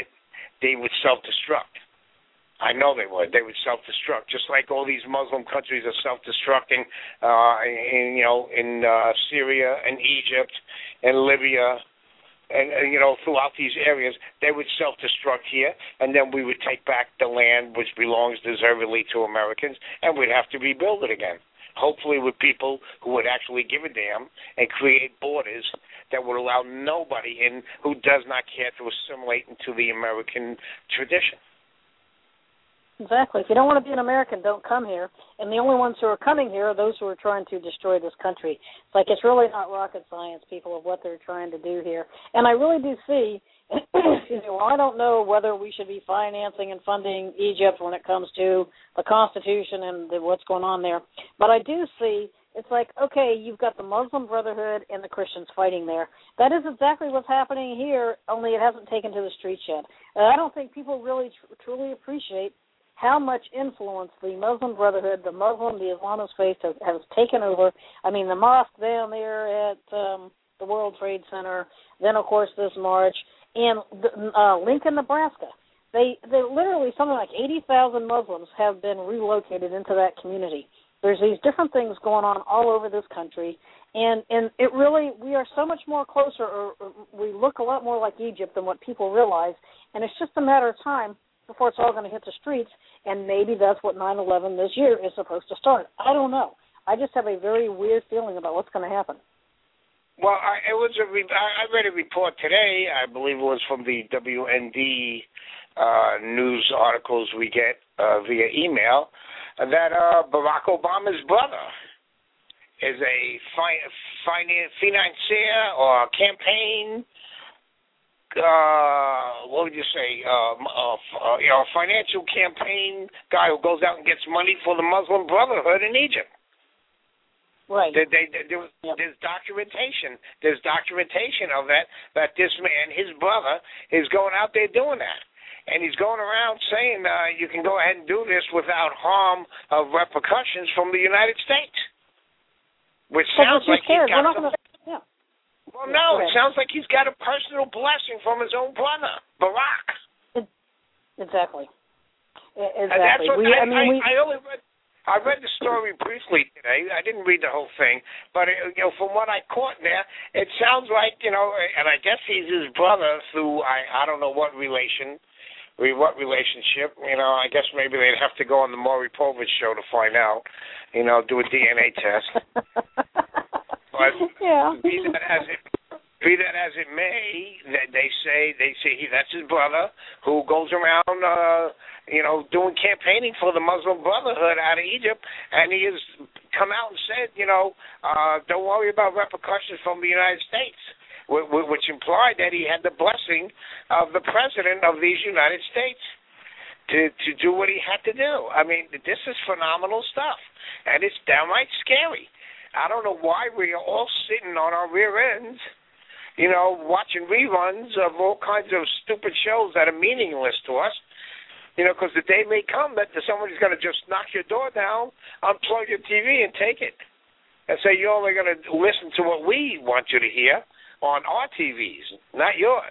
self-destruct. I know they would. They would self-destruct, just like all these Muslim countries are self-destructing in Syria and Egypt and Libya. And, you know, throughout these areas, they would self-destruct here, and then we would take back the land which belongs deservedly to Americans, and we'd have to rebuild it again, hopefully with people who would actually give a damn and create borders that would allow nobody in who does not care to assimilate into the American tradition. Exactly. If you don't want to be an American, don't come here. And the only ones who are coming here are those who are trying to destroy this country. It's like it's really not rocket science, people, of what they're trying to do here. And I really do see, well, I don't know whether we should be financing and funding Egypt when it comes to the Constitution and what's going on there. But I do see it's like, okay, you've got the Muslim Brotherhood and the Christians fighting there. That is exactly what's happening here, only it hasn't taken to the streets yet. And I don't think people really truly appreciate how much influence the Muslim Brotherhood, the Islamist faith has taken over. I mean, the mosque down there at the World Trade Center, then, of course, this march, and Lincoln, Nebraska. They literally, something like 80,000 Muslims have been relocated into that community. There's these different things going on all over this country, and it really, we are so much more closer, or we look a lot more like Egypt than what people realize, and it's just a matter of time before it's all going to hit the streets, and maybe that's what 9/11 this year is supposed to start. I don't know. I just have a very weird feeling about what's going to happen. Well, I read a report today, I believe it was from the WND news articles we get via email, that Barack Obama's brother is a financier or campaign, what would you say, financial campaign guy who goes out and gets money for the Muslim Brotherhood in Egypt. Right. There's documentation. There's documentation of that this man, his brother, is going out there doing that. And he's going around saying you can go ahead and do this without harm of repercussions from the United States. Which sounds like he's got some... Well, no, it sounds like he's got a personal blessing from his own brother, Barack. Exactly. And that's what I read the story briefly today. I didn't read the whole thing, but from what I caught there, it sounds like and I guess he's his brother through I don't know what relationship. I guess maybe they'd have to go on the Maury Povich show to find out. Do a DNA test. But yeah. Be that as it may, they say that's his brother who goes around, doing campaigning for the Muslim Brotherhood out of Egypt, and he has come out and said, don't worry about repercussions from the United States, which implied that he had the blessing of the president of these United States to do what he had to do. I mean, this is phenomenal stuff, and it's downright scary. I don't know why we are all sitting on our rear ends, watching reruns of all kinds of stupid shows that are meaningless to us, because the day may come that somebody's going to just knock your door down, unplug your TV, and take it, and say you're only going to listen to what we want you to hear on our TVs, not yours.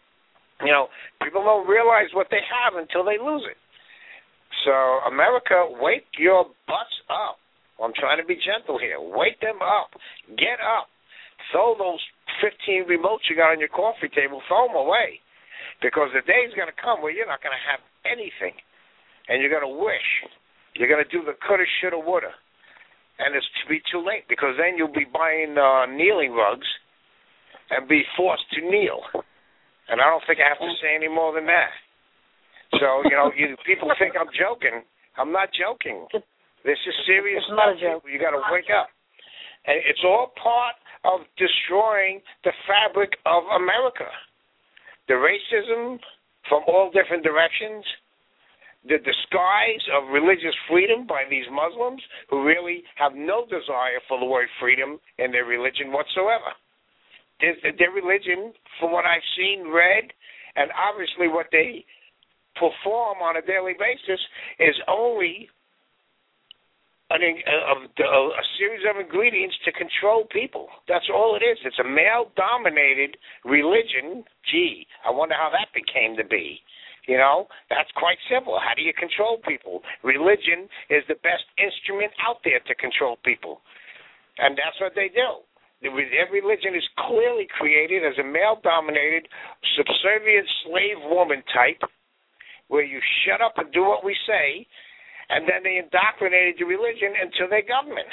People don't realize what they have until they lose it. So, America, wake your butts up. I'm trying to be gentle here. Wake them up. Get up. Throw those 15 remotes you got on your coffee table, throw them away. Because the day is going to come where you're not going to have anything. And you're going to wish. You're going to do the coulda, shoulda, woulda. And it's to be too late, because then you'll be buying kneeling rugs and be forced to kneel. And I don't think I have to say any more than that. So, people think I'm joking. I'm not joking. This is serious stuff. Not a joke. You got to wake up. And it's all part of destroying the fabric of America. The racism from all different directions, the disguise of religious freedom by these Muslims who really have no desire for the word freedom in their religion whatsoever. Their religion, from what I've seen, read, and obviously what they perform on a daily basis, is only a series of ingredients to control people. That's all it is. It's a male-dominated religion. Gee, I wonder how that became to be. That's quite simple. How do you control people? Religion is the best instrument out there to control people. And that's what they do. Their religion is clearly created as a male-dominated, subservient slave woman type, where you shut up and do what we say, and then they indoctrinated the religion into their government.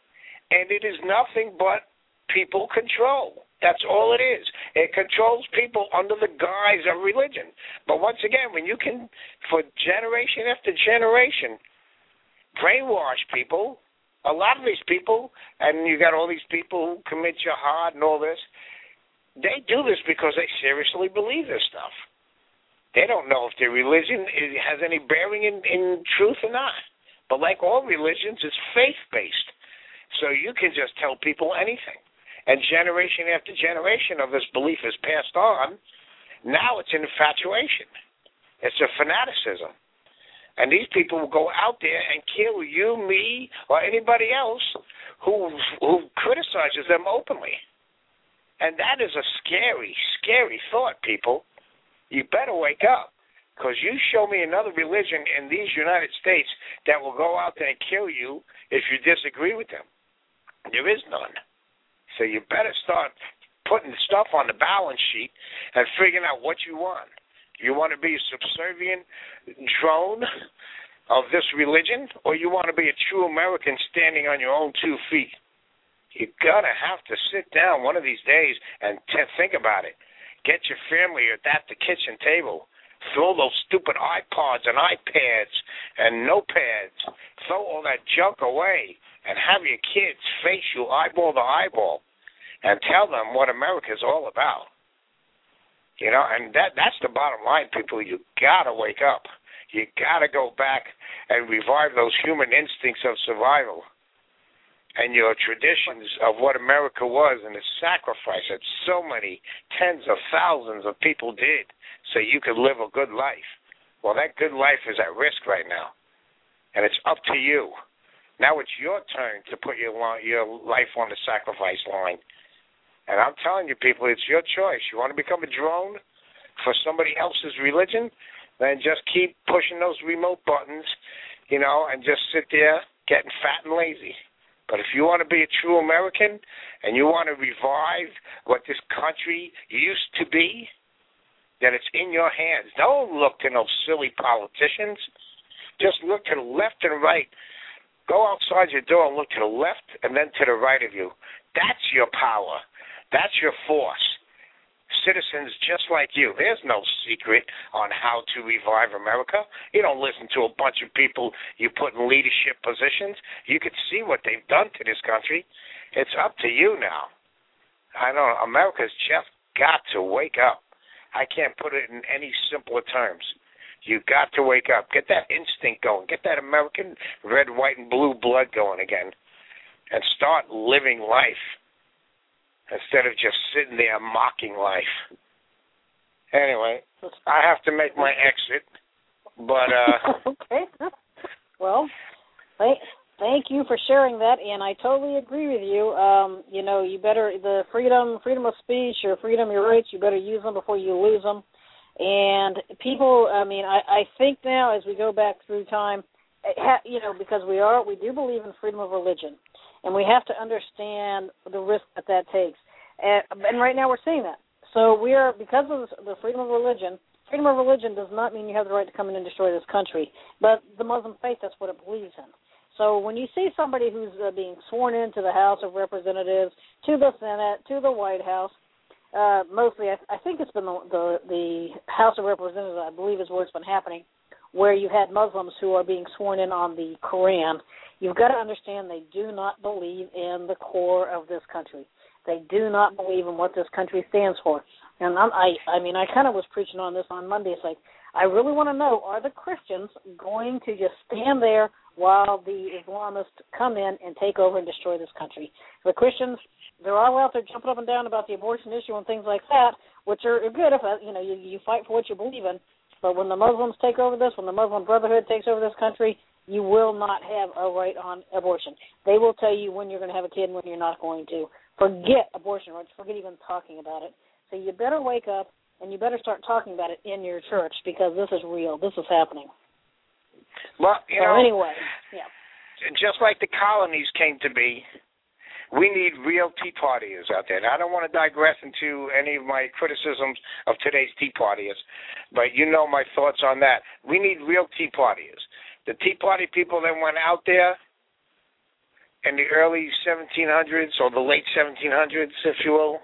And it is nothing but people control. That's all it is. It controls people under the guise of religion. But once again, when you can, for generation after generation, brainwash people, a lot of these people, and you got all these people who commit jihad and all this, they do this because they seriously believe this stuff. They don't know if their religion has any bearing in truth or not. But like all religions, it's faith-based. So you can just tell people anything. And generation after generation of this belief is passed on. Now it's an infatuation. It's a fanaticism. And these people will go out there and kill you, me, or anybody else who criticizes them openly. And that is a scary, scary thought, people. You better wake up, because you show me another religion in these United States that will go out there and kill you if you disagree with them. There is none. So you better start putting stuff on the balance sheet and figuring out what you want. You want to be a subservient drone of this religion, or you want to be a true American standing on your own 2 feet? You're going to have to sit down one of these days and think about it. Get your family at the kitchen table. Throw those stupid iPods and iPads and notepads. Throw all that junk away and have your kids face you eyeball to eyeball and tell them what America's all about. And that's the bottom line, people. You got to wake up. You got to go back and revive those human instincts of survival and your traditions of what America was and the sacrifice that so many tens of thousands of people did so you could live a good life. Well, that good life is at risk right now, and it's up to you. Now it's your turn to put your life on the sacrifice line. And I'm telling you, people, it's your choice. You want to become a drone for somebody else's religion? then just keep pushing those remote buttons, and just sit there getting fat and lazy. But if you want to be a true American and you want to revive what this country used to be, then it's in your hands. Don't look to no silly politicians. Just look to the left and right. Go outside your door and look to the left and then to the right of you. That's your power. That's your force. Citizens just like you. There's no secret on how to revive America. You don't listen to a bunch of people you put in leadership positions. You can see what they've done to this country. It's up to you now. I know America's just got to wake up. I can't put it in any simpler terms. You got to wake up. Get that instinct going. Get that American red, white, and blue blood going again. And start living life instead of just sitting there mocking life. Anyway, I have to make my exit. But okay. Well, thank you for sharing that, and I totally agree with you. You better, the freedom of speech, your rights, you better use them before you lose them. And people, I think now as we go back through time, because we do believe in freedom of religion, and we have to understand the risk that takes. And right now we're seeing that. So because of the freedom of religion does not mean you have the right to come in and destroy this country. But the Muslim faith, that's what it believes in. So when you see somebody who's being sworn into the House of Representatives, to the Senate, to the White House, mostly, I think it's been the House of Representatives, I believe, is where it's been happening, where you had Muslims who are being sworn in on the Quran. You've got to understand they do not believe in the core of this country. They do not believe in what this country stands for. And I kind of was preaching on this on Monday. It's like, I really want to know, are the Christians going to just stand there while the Islamists come in and take over and destroy this country? The Christians, they're all out there jumping up and down about the abortion issue and things like that, which are good if you fight for what you believe in. But when the Muslims take over this, when the Muslim Brotherhood takes over this country, you will not have a right on abortion. They will tell you when you're going to have a kid and when you're not going to. Forget abortion rights. Forget even talking about it. So you better wake up and you better start talking about it in your church because this is real. This is happening. Well, anyway, yeah. Just like the colonies came to be, we need real Tea Partiers out there. Now, I don't want to digress into any of my criticisms of today's Tea Partiers, but you know my thoughts on that. We need real Tea Partiers. The Tea Party people that went out there in the early 1700s or the late 1700s, if you will,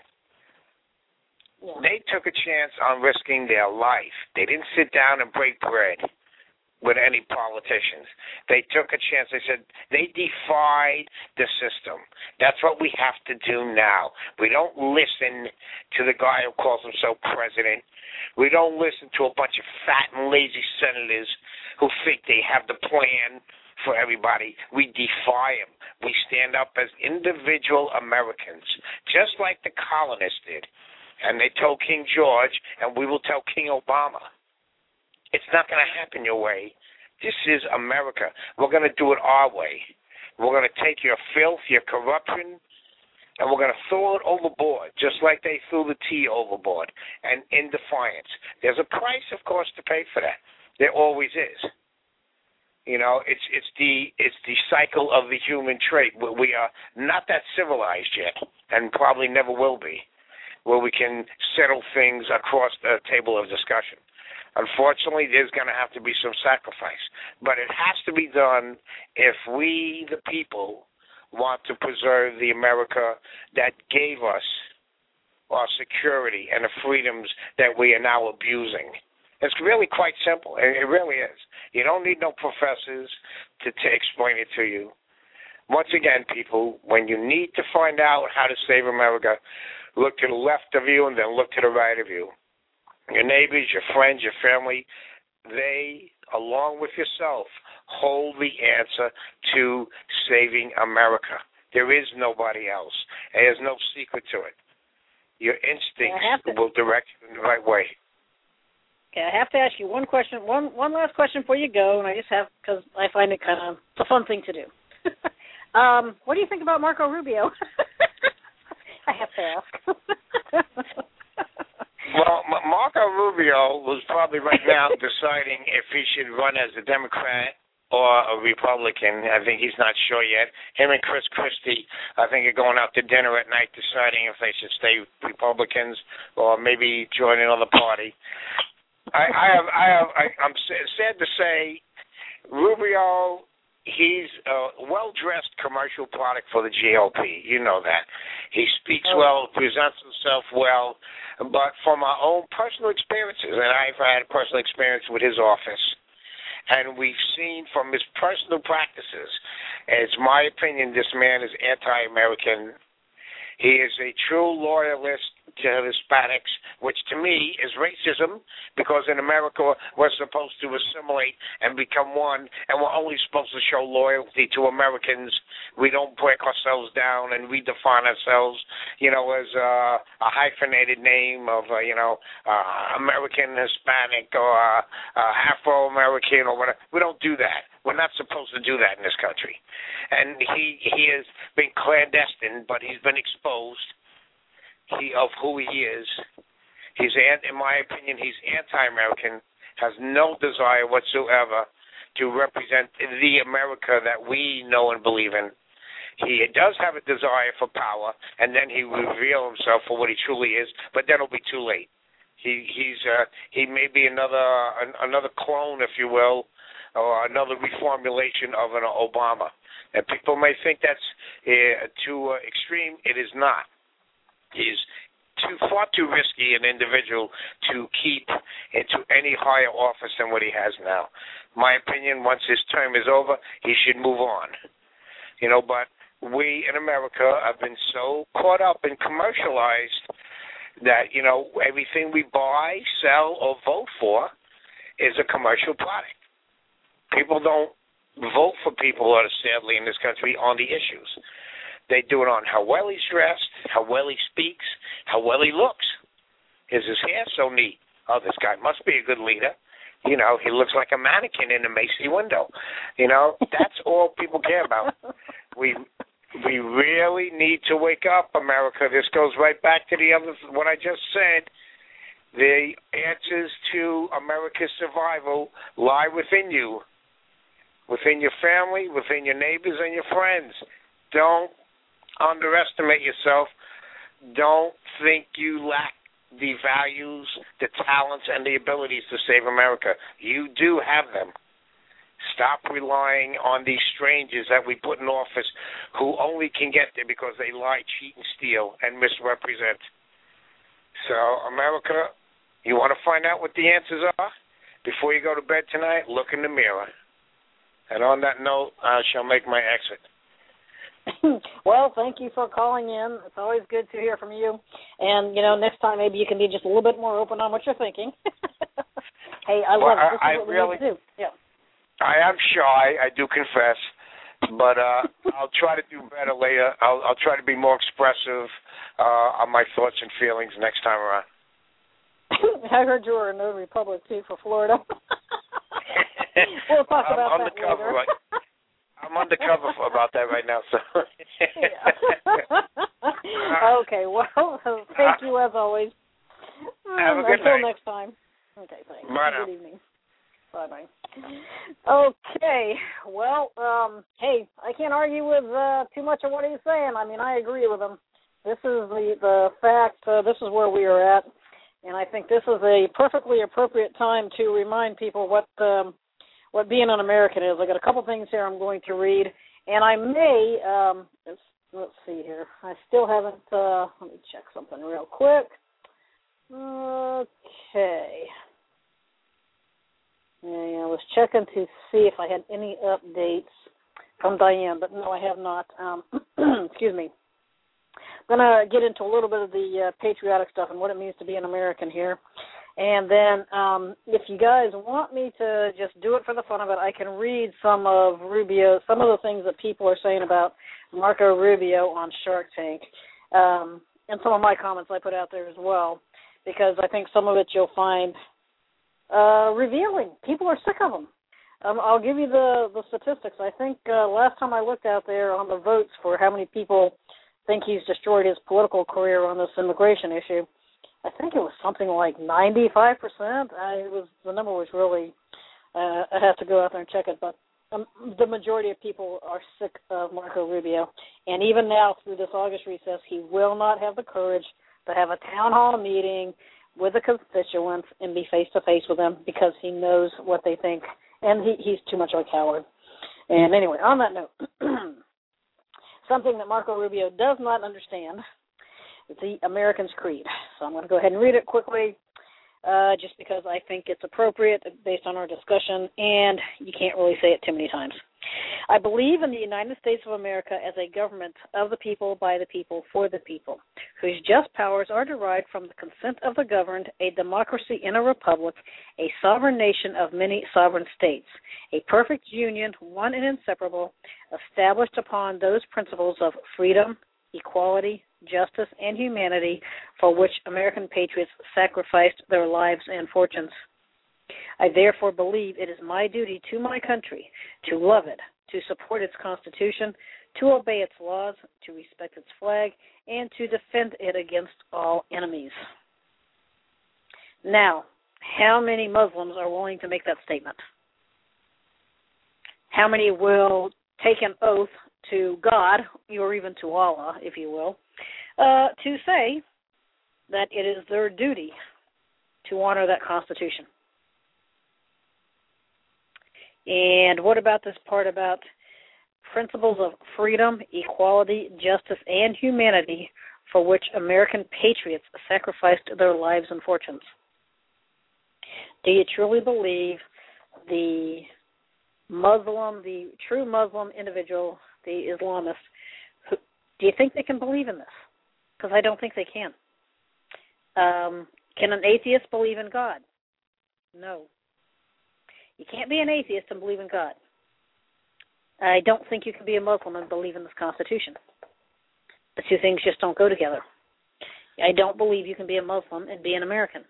yeah. They took a chance on risking their life. They didn't sit down and break bread with any politicians. They took a chance. They said they defied the system. That's what we have to do now. We don't listen to the guy who calls himself president. We don't listen to a bunch of fat and lazy senators who think they have the plan for everybody. We defy them. We stand up as individual Americans, just like the colonists did. And they told King George, and we will tell King Obama, it's not going to happen your way. This is America. We're going to do it our way. We're going to take your filth, your corruption, and we're going to throw it overboard, just like they threw the tea overboard, and in defiance. There's a price, of course, to pay for that. There always is. It's the cycle of the human trait. We are not that civilized yet, and probably never will be, where we can settle things across the table of discussion. Unfortunately, there's going to have to be some sacrifice. But it has to be done if we, the people, want to preserve the America that gave us our security and the freedoms that we are now abusing. It's really quite simple. It really is. You don't need no professors to explain it to you. Once again, people, when you need to find out how to save America, look to the left of you and then look to the right of you. Your neighbors, your friends, your family, they, along with yourself, hold the answer to saving America. There is nobody else. There's no secret to it. Your instincts will direct you in the right way. Okay, I have to ask you one question, one last question before you go, and I just have, because I find it kind of a fun thing to do. What do you think about Marco Rubio? I have to ask. Well, Marco Rubio Rubio was probably right now deciding if he should run as a Democrat or a Republican. I think he's not sure yet. Him and Chris Christie, I think, are going out to dinner at night deciding if they should stay Republicans or maybe join another party. I'm sad to say, Rubio, he's a well-dressed commercial product for the GOP. You know that. He speaks well, presents himself well, but from our own personal experiences, and I've had a personal experience with his office, and we've seen from his personal practices, it's my opinion this man is anti-American. He is a true loyalist to Hispanics, which to me is racism, because in America we're supposed to assimilate and become one, and we're only supposed to show loyalty to Americans. We don't break ourselves down and redefine ourselves, as a hyphenated name of, American, Hispanic, or Afro-American, or whatever. We don't do that. We're not supposed to do that in this country. And he has been clandestine, but he's been exposed of who he is. In my opinion, he's anti-American, has no desire whatsoever to represent the America that we know and believe in. He does have a desire for power, and then he will reveal himself for what he truly is, but then it'll be too late. He may be another clone, if you will, or another reformulation of an Obama. And people may think that's too extreme. It is not. He's far too risky an individual to keep into any higher office than what he has now. My opinion, once his term is over, he should move on. But we in America have been so caught up and commercialized that, everything we buy, sell, or vote for is a commercial product. People don't vote for people, sadly, in this country on the issues. They do it on how well he's dressed, how well he speaks, how well he looks. Is his hair so neat? Oh, this guy must be a good leader. He looks like a mannequin in a Macy window. That's all people care about. We really need to wake up, America. This goes right back to what I just said. The answers to America's survival lie within you, within your family, within your neighbors and your friends. Don't underestimate yourself. Don't think you lack the values, the talents, and the abilities to save America. You do have them. Stop relying on these strangers that we put in office who only can get there because they lie, cheat, and steal and misrepresent. So, America, you want to find out what the answers are? Before you go to bed tonight, look in the mirror. And on that note, I shall make my exit. Well, thank you for calling in. It's always good to hear from you. And, next time maybe you can be just a little bit more open on what you're thinking. Hey, I love it. This is what we need to do. Yeah. I am shy, I do confess, but I'll try to do better later. I'll try to be more expressive on my thoughts and feelings next time around. I heard you were a notary public, too, for Florida. We'll talk about that later. I'm undercover about that right now. So. Okay, well, thank you as always. Have a good night. Until next time. Okay, thanks. Bye now. Good evening. Bye-bye. Okay, well, hey, I can't argue with too much of what he's saying. I mean, I agree with him. This is the fact, this is where we are at, and I think this is a perfectly appropriate time to remind people what being an American is. I got a couple things here I'm going to read, and I may, let's see here. I still haven't, let me check something real quick. Okay. Yeah, I was checking to see if I had any updates from Diane, but no, I have not. Excuse me. I'm going to get into a little bit of the patriotic stuff and what it means to be an American here. And then if you guys want me to just do it for the fun of it, I can read some of the things that people are saying about Marco Rubio on Shark Tank, and some of my comments I put out there as well, because I think some of it you'll find revealing. People are sick of him. I'll give you the statistics. I think last time I looked out there on the votes for how many people think he's destroyed his political career on this immigration issue, I think it was something like 95%. The number was really, I have to go out there and check it, but the majority of people are sick of Marco Rubio. And even now, through this August recess, he will not have the courage to have a town hall meeting with the constituents and be face-to-face with them because he knows what they think, and he's too much of a coward. And anyway, on that note, something that Marco Rubio does not understand is the American's Creed. So I'm going to go ahead and read it quickly just because I think it's appropriate based on our discussion, and you can't really say it too many times. I believe in the United States of America as a government of the people, by the people, for the people, whose just powers are derived from the consent of the governed, a democracy in a republic, a sovereign nation of many sovereign states, a perfect union, one and inseparable, established upon those principles of freedom, equality, justice, and humanity for which American patriots sacrificed their lives and fortunes. I therefore believe it is my duty to my country to love it, to support its Constitution, to obey its laws, to respect its flag, and to defend it against all enemies. Now, how many Muslims are willing to make that statement? How many will take an oath to God, or even to Allah, if you will, to say that it is their duty to honor that Constitution? And what about this part about principles of freedom, equality, justice, and humanity for which American patriots sacrificed their lives and fortunes? Do you truly believe the Muslim, the true Muslim individual, the Islamist, do you think they can believe in this? Because I don't think they can. Can an atheist believe in God? No. You can't be an atheist and believe in God. I don't think you can be a Muslim and believe in this Constitution. The two things just don't go together. I don't believe you can be a Muslim and be an American.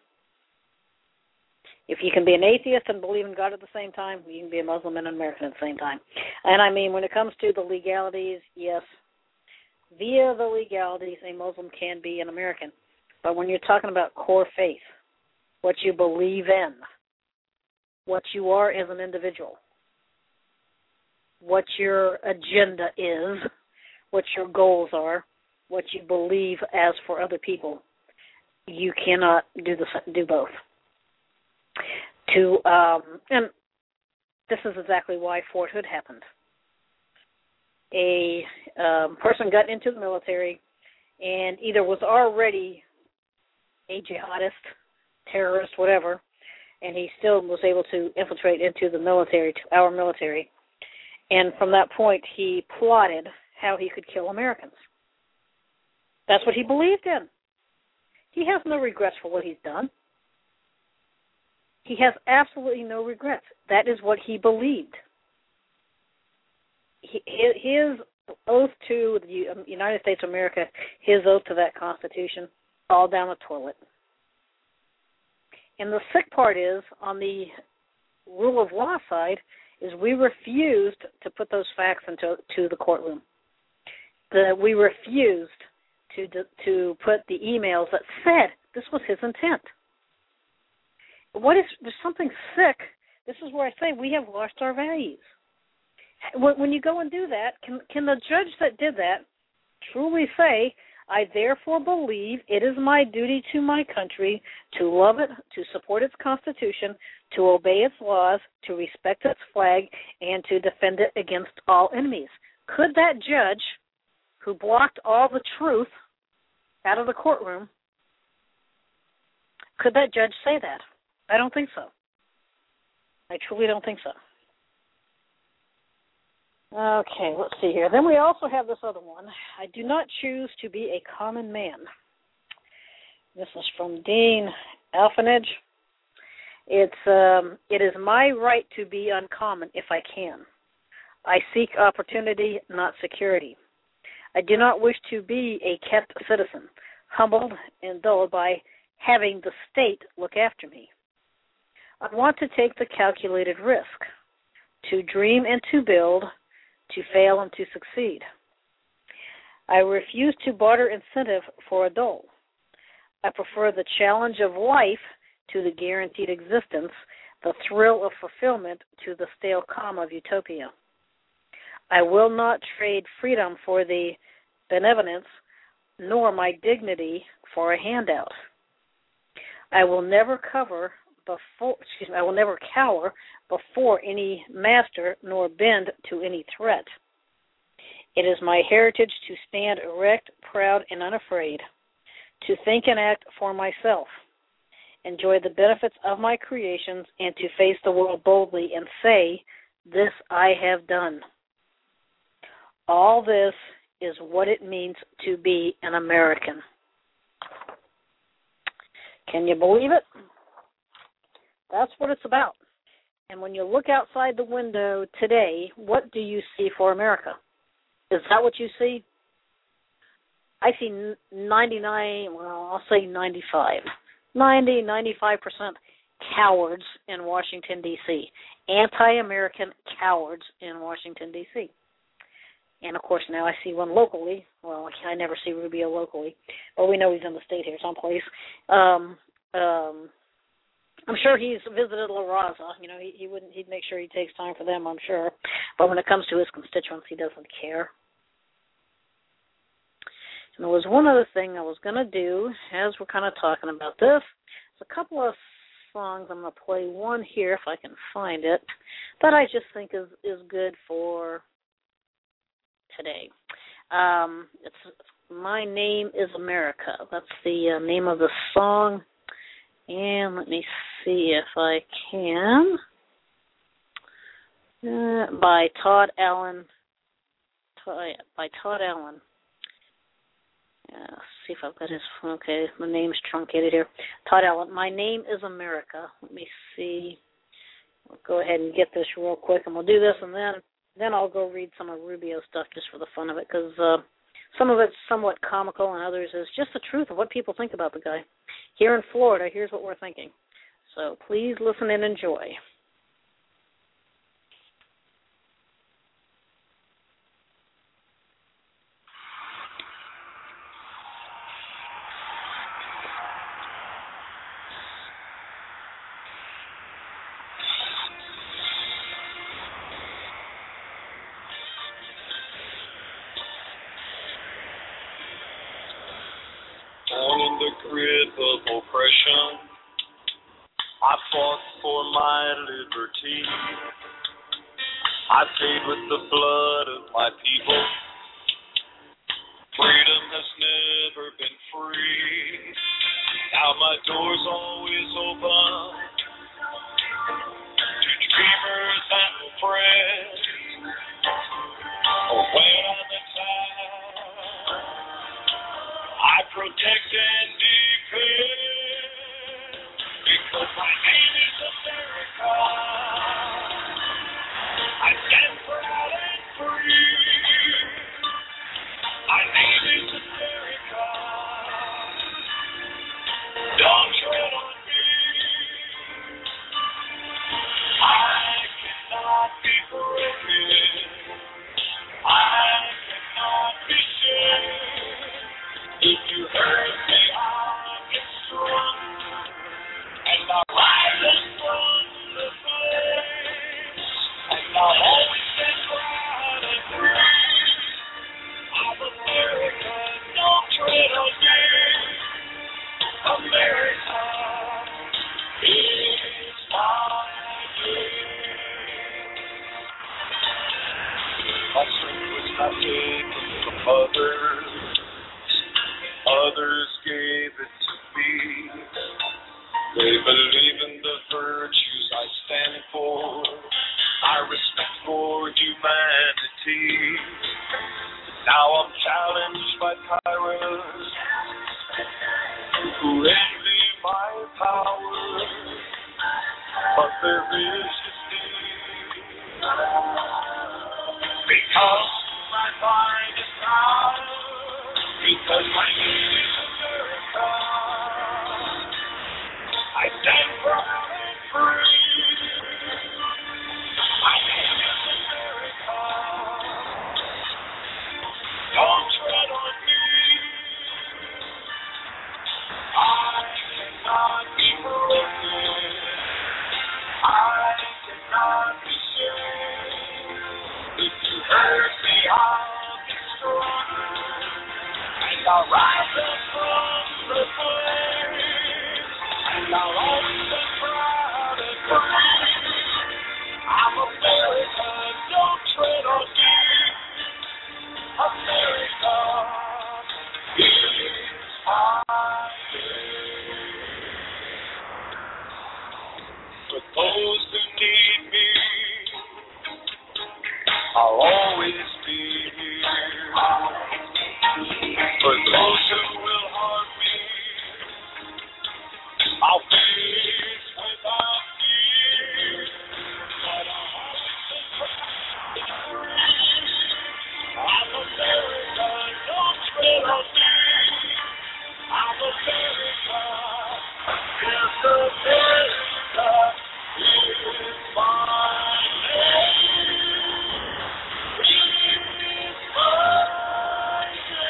If you can be an atheist and believe in God at the same time, you can be a Muslim and an American at the same time. And I mean, when it comes to the legalities, yes, via the legalities, a Muslim can be an American. But when you're talking about core faith, what you believe in, what you are as an individual, what your agenda is, what your goals are, what you believe as for other people, you cannot do both. And this is exactly why Fort Hood happened. A person got into the military and either was already a jihadist, terrorist, whatever, and he still was able to infiltrate into the military, to our military. And from that point, he plotted how he could kill Americans. That's what he believed in. He has no regrets for what he's done. He has absolutely no regrets. That is what he believed. His oath to the United States of America, his oath to that Constitution, all down the toilet. And the sick part is, on the rule of law side, is we refused to put those facts into the courtroom. We refused to put the emails that said this was his intent. There's something sick. This is where I say we have lost our values. When you go and do that, can the judge that did that truly say, I therefore believe it is my duty to my country to love it, to support its Constitution, to obey its laws, to respect its flag, and to defend it against all enemies? Could that judge, who blocked all the truth out of the courtroom, could that judge say that? I don't think so. I truly don't think so. Okay, let's see here. Then we also have this other one. I do not choose to be a common man. This is from Dean Alphanage. It is my right to be uncommon if I can. I seek opportunity, not security. I do not wish to be a kept citizen, humbled and dulled by having the state look after me. I want to take the calculated risk, to dream and to build, to fail and to succeed. I refuse to barter incentive for a dole. I prefer the challenge of life to the guaranteed existence, the thrill of fulfillment to the stale calm of utopia. I will not trade freedom for the benevolence, nor my dignity for a handout. I will never cower before any master, nor bend to any threat. It is my heritage to stand erect, proud, and unafraid, to think and act for myself, enjoy the benefits of my creations, and to face the world boldly and say, "This I have done." All this is what it means to be an American. Can you believe it? That's what it's about. And when you look outside the window today, what do you see for America? Is that what you see? I see 95, 95% cowards in Washington, D.C., anti-American cowards in Washington, D.C. And, of course, now I see one locally. Well, I never see Rubio locally, but we know he's in the state here someplace. I'm sure he's visited La Raza. You know, he'd make sure he takes time for them, I'm sure. But when it comes to his constituents, he doesn't care. And there was one other thing I was going to do as we're kind of talking about this. There's a couple of songs. I'm going to play one here if I can find it that I just think is good for today. It's My Name is America. That's the name of the song. And let me see if I can. By Todd Allen. By Todd Allen. See if I've got his. Okay, my name's truncated here. Todd Allen. My Name is America. Let me see. We'll go ahead and get this real quick, and we'll do this, and then I'll go read some of Rubio's stuff just for the fun of it, because some of it's somewhat comical, and others is just the truth of what people think about the guy. Here in Florida, here's what we're thinking. So please listen and enjoy. In the grip of oppression, I fought for my liberty. I paid with the blood of my people. Freedom has never been free. Now my door's always open to dreamers and friends. When I'm in time, I protect and defend, because my name is America. I stand proud and free. My name is America. Don't tread on me. I cannot be forever. rise up from the flames, and I'll always be proud and free. I'm America, don't tread on me. America is my name. For those who need me, I'll always be here. For those who will harm me, I'll face without fear. But I'll always be proud and free. I'm America, don't tread on me. I'm America, yes, America is my name. Is my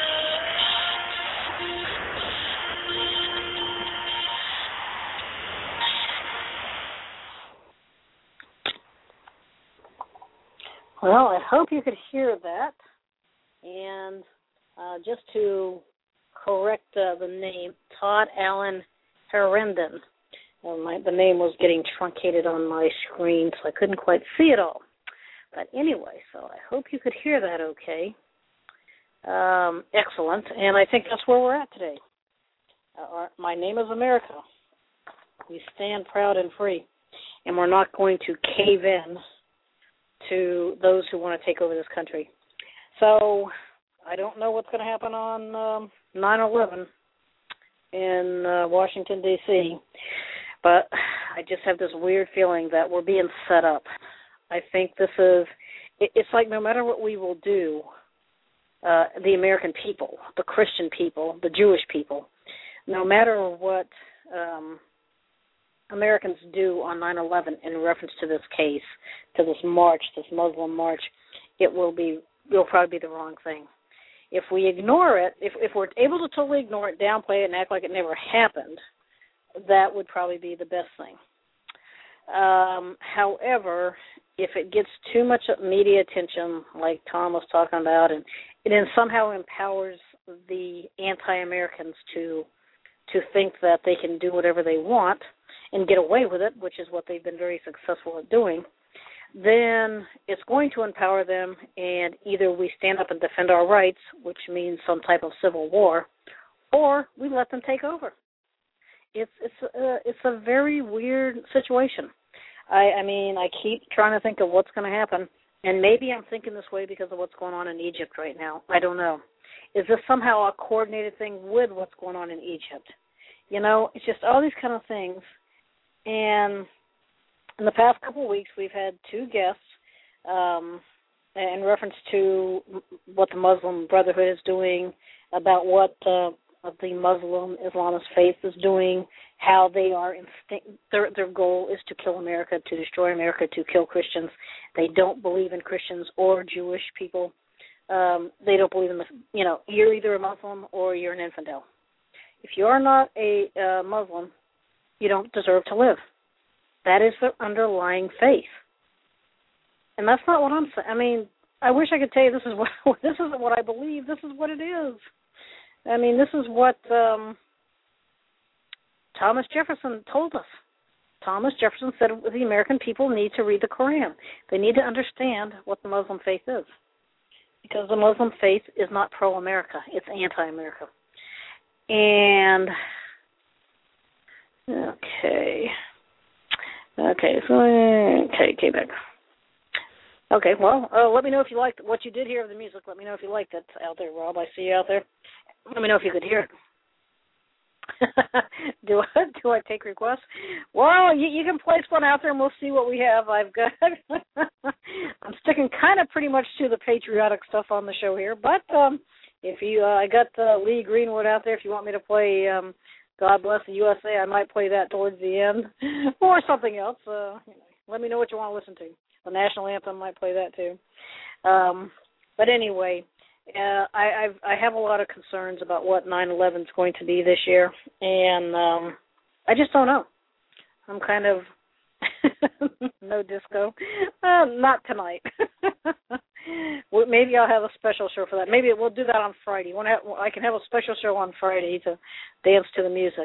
Well, I hope you could hear that. And just to correct the name, Todd Allen Herendon. The name was getting truncated on my screen, so I couldn't quite see it all. But anyway, so I hope you could hear that okay. Excellent. And I think that's where we're at today. My name is America. We stand proud and free. And we're not going to cave in to those who want to take over this country. So I don't know what's going to happen on 9/11 in Washington, D.C., but I just have this weird feeling that we're being set up. I think this is, it's like no matter what we will do, the American people, the Christian people, the Jewish people, no matter what Americans do on 9/11 in reference to this case, to this march, this Muslim march, it will probably be the wrong thing. If we ignore it, if we're able to totally ignore it, downplay it, and act like it never happened, that would probably be the best thing. However, if it gets too much media attention, like Tom was talking about, and it then somehow empowers the anti-Americans to think that they can do whatever they want and get away with it, which is what they've been very successful at doing, then it's going to empower them, and either we stand up and defend our rights, which means some type of civil war, or we let them take over. It's a very weird situation. I mean, I keep trying to think of what's going to happen, and maybe I'm thinking this way because of what's going on in Egypt right now. I don't know. Is this somehow a coordinated thing with what's going on in Egypt? You know, it's just all these kind of things. And in the past couple of weeks, we've had two guests in reference to what the Muslim Brotherhood is doing, about what the Muslim Islamist faith is doing, how they are their goal is to kill America, to destroy America, to kill Christians. They don't believe in Christians or Jewish people. They don't believe in you're either a Muslim or you're an infidel. If you are not a Muslim, you don't deserve to live. That is the underlying faith. And that's not what I'm saying. I mean, I wish I could tell you this isn't what I believe. This is what it is. I mean, this is what Thomas Jefferson told us. Thomas Jefferson said the American people need to read the Quran. They need to understand what the Muslim faith is. Because the Muslim faith is not pro-America. It's anti-America. And, okay, back. Okay, well, let me know if you liked what you did hear of the music. Let me know if you liked it out there, Rob. I see you out there. Let me know if you could hear it. Do I take requests? Well, you can place one out there, and we'll see what we have. I've got. I'm sticking kind of pretty much to the patriotic stuff on the show here, but if you, I got Lee Greenwood out there. If you want me to play "God Bless the USA," I might play that towards the end, or something else. Let me know what you want to listen to. The national anthem, might play that too. But anyway. I have a lot of concerns about what 9/11 is going to be this year, and I just don't know. I'm kind of no disco, not tonight. Well, maybe I'll have a special show for that. Maybe we'll do that on Friday. I can have a special show on Friday to dance to the music.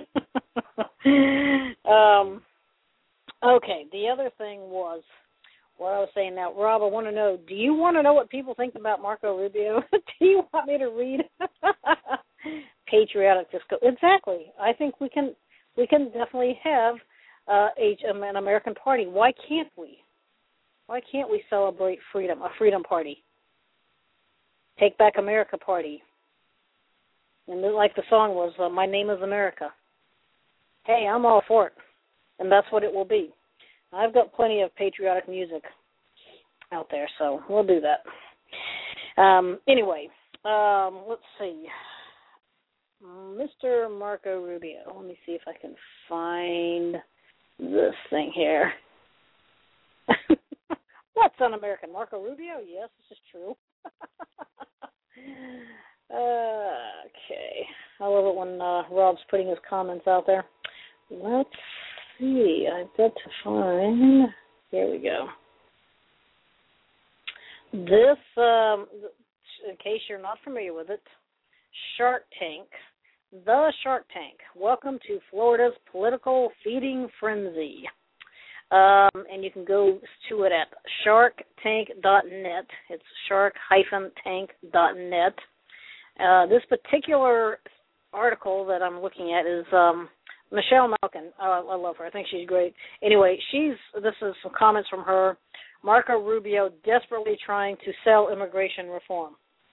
Okay, the other thing was what I was saying now. Rob, I want to know, do you want to know what people think about Marco Rubio? Do you want me to read Patriotic Disco? Exactly. I think we can definitely have an American party. Why can't we? Why can't we celebrate freedom, a freedom party? Take Back America party. And like the song was, My Name is America. Hey, I'm all for it. And that's what it will be. I've got plenty of patriotic music out there, so we'll do that. Anyway, let's see. Mr. Marco Rubio. Let me see if I can find this thing here. What's un-American? Marco Rubio? Yes, this is true. Okay. I love it when Rob's putting his comments out there. Let's see. I've got to find. Here we go. This, in case you're not familiar with it, Shark Tank. The Shark Tank. Welcome to Florida's political feeding frenzy. And you can go to it at sharktank.net. It's shark-tank.net. This particular article that I'm looking at is Michelle Malkin. I love her. I think she's great. Anyway, this is some comments from her. Marco Rubio desperately trying to sell immigration reform.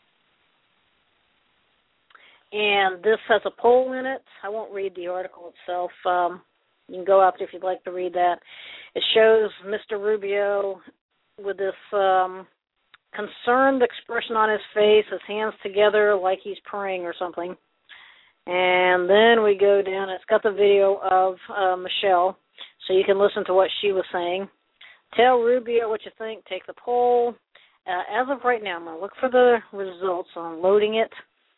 And this has a poll in it. I won't read the article itself. You can go after if you'd like to read that. It shows Mr. Rubio with this concerned expression on his face, his hands together like he's praying or something. And then we go down. It's got the video of Michelle, so you can listen to what she was saying. Tell Rubio what you think. Take the poll. As of right now, I'm going to look for the results. I'm loading it.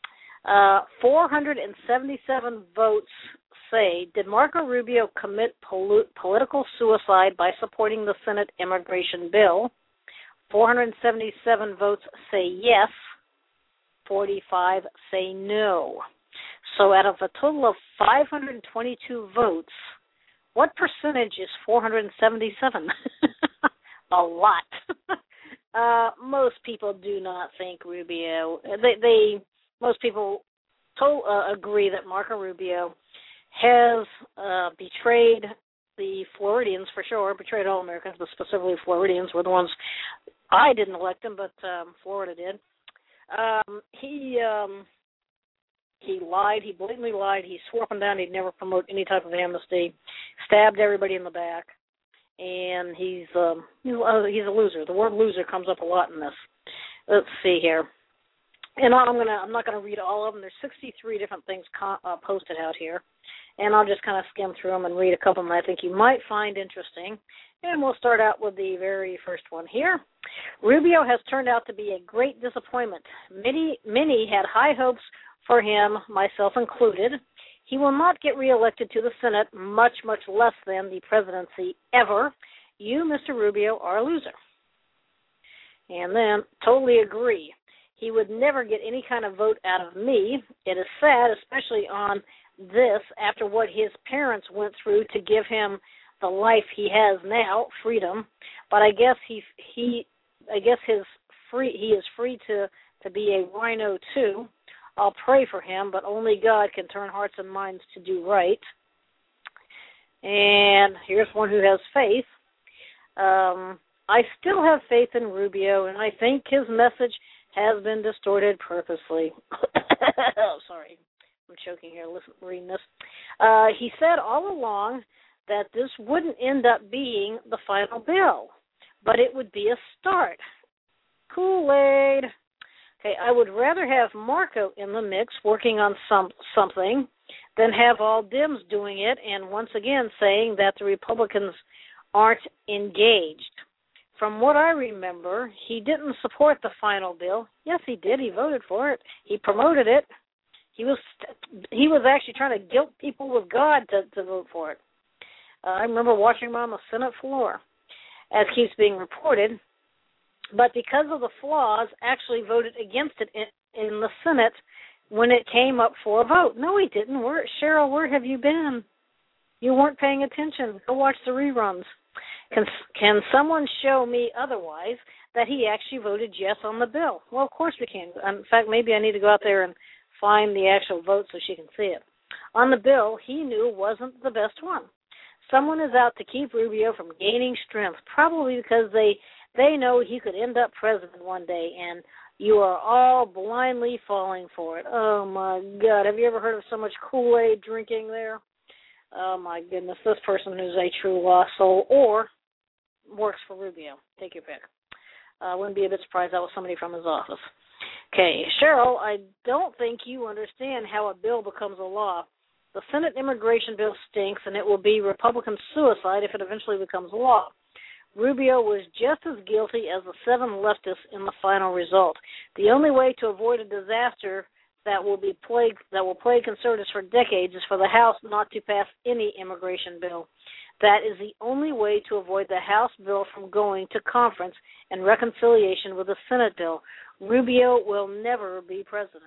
477 votes say, did Marco Rubio commit political suicide by supporting the Senate immigration bill? 477 votes say yes. 45 say no. So out of a total of 522 votes, what percentage is 477? A lot. Most people do not think Rubio. Most people agree that Marco Rubio has betrayed the Floridians for sure, betrayed all Americans, but specifically Floridians were the ones. I didn't elect him, but Florida did. He lied. He blatantly lied. He swore up and down he'd never promote any type of amnesty, stabbed everybody in the back, and he's a loser. The word loser comes up a lot in this. Let's see here. And I'm not gonna read all of them. There's 63 different things posted out here, and I'll just kind of skim through them and read a couple of them I think you might find interesting. And we'll start out with the very first one here. Rubio has turned out to be a great disappointment. Many had high hopes for him, myself included. He will not get reelected to the Senate, much less than the presidency ever. You, Mr. Rubio, are a loser. And then, totally agree. He would never get any kind of vote out of me. It is sad, especially on this, after what his parents went through to give him the life he has now, freedom. But I guess he is free to be a rhino too. I'll pray for him, but only God can turn hearts and minds to do right. And here's one who has faith. I still have faith in Rubio, and I think his message has been distorted purposely. Oh, sorry. I'm choking here reading this. He said all along that this wouldn't end up being the final bill, but it would be a start. Kool-Aid. Okay, I would rather have Marco in the mix working on something than have all Dems doing it and once again saying that the Republicans aren't engaged. From what I remember, he didn't support the final bill. Yes, he did. He voted for it. He promoted it. He was actually trying to guilt people with God to vote for it. I remember watching him on the Senate floor. As keeps being reported, but because of the flaws, actually voted against it in the Senate when it came up for a vote. No, he didn't. Cheryl, where have you been? You weren't paying attention. Go watch the reruns. Can someone show me otherwise that he actually voted yes on the bill? Well, of course we can. In fact, maybe I need to go out there and find the actual vote so she can see it. On the bill, he knew wasn't the best one. Someone is out to keep Rubio from gaining strength, probably because they know he could end up president one day, and you are all blindly falling for it. Oh, my God. Have you ever heard of so much Kool-Aid drinking there? Oh, my goodness. This person who's a true lost soul or works for Rubio. Take your pick. Wouldn't be a bit surprised that was somebody from his office. Okay, Cheryl, I don't think you understand how a bill becomes a law. The Senate immigration bill stinks, and it will be Republican suicide if it eventually becomes law. Rubio was just as guilty as the 7 leftists in the final result. The only way to avoid a disaster that will plague conservatives for decades is for the House not to pass any immigration bill. That is the only way to avoid the House bill from going to conference and reconciliation with the Senate bill. Rubio will never be president.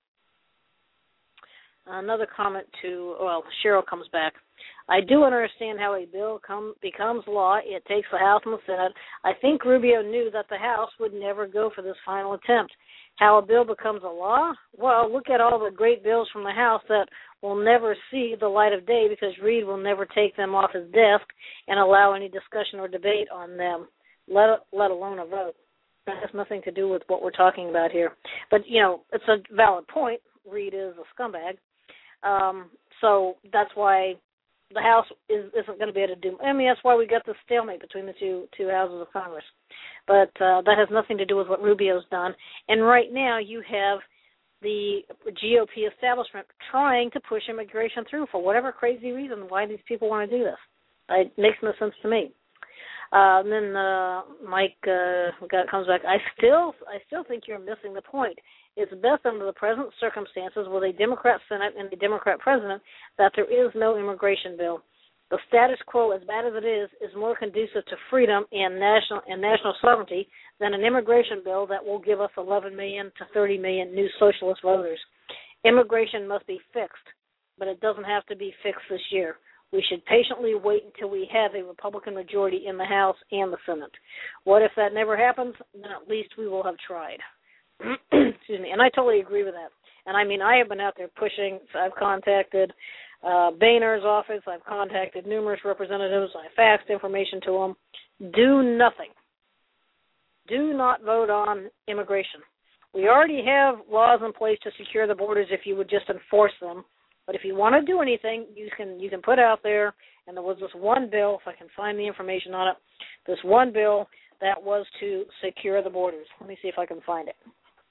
Another comment Cheryl comes back. I do understand how a bill becomes law. It takes the House and the Senate. I think Rubio knew that the House would never go for this final attempt. How a bill becomes a law? Well, look at all the great bills from the House that will never see the light of day because Reid will never take them off his desk and allow any discussion or debate on them, let alone a vote. That has nothing to do with what we're talking about here. But, it's a valid point. Reid is a scumbag. So that's why the House isn't going to be able to do. That's why we got the stalemate between the two houses of Congress. But that has nothing to do with what Rubio's done. And right now you have the GOP establishment trying to push immigration through for whatever crazy reason why these people want to do this. It makes no sense to me. And then Mike comes back. I still think you're missing the point. It's best under the present circumstances with a Democrat Senate and a Democrat president that there is no immigration bill. The status quo, as bad as it is more conducive to freedom and national sovereignty than an immigration bill that will give us 11 million to 30 million new socialist voters. Immigration must be fixed, but it doesn't have to be fixed this year. We should patiently wait until we have a Republican majority in the House and the Senate. What if that never happens? Then at least we will have tried. Excuse me. And I totally agree with that. And I have been out there pushing. I've contacted Boehner's office. I've contacted numerous representatives. I faxed information to them. Do nothing. Do not vote on immigration. We already have laws in place to secure the borders if you would just enforce them. But if you want to do anything, you can put out there, and there was this one bill, if I can find the information on it, this one bill that was to secure the borders. Let me see if I can find it.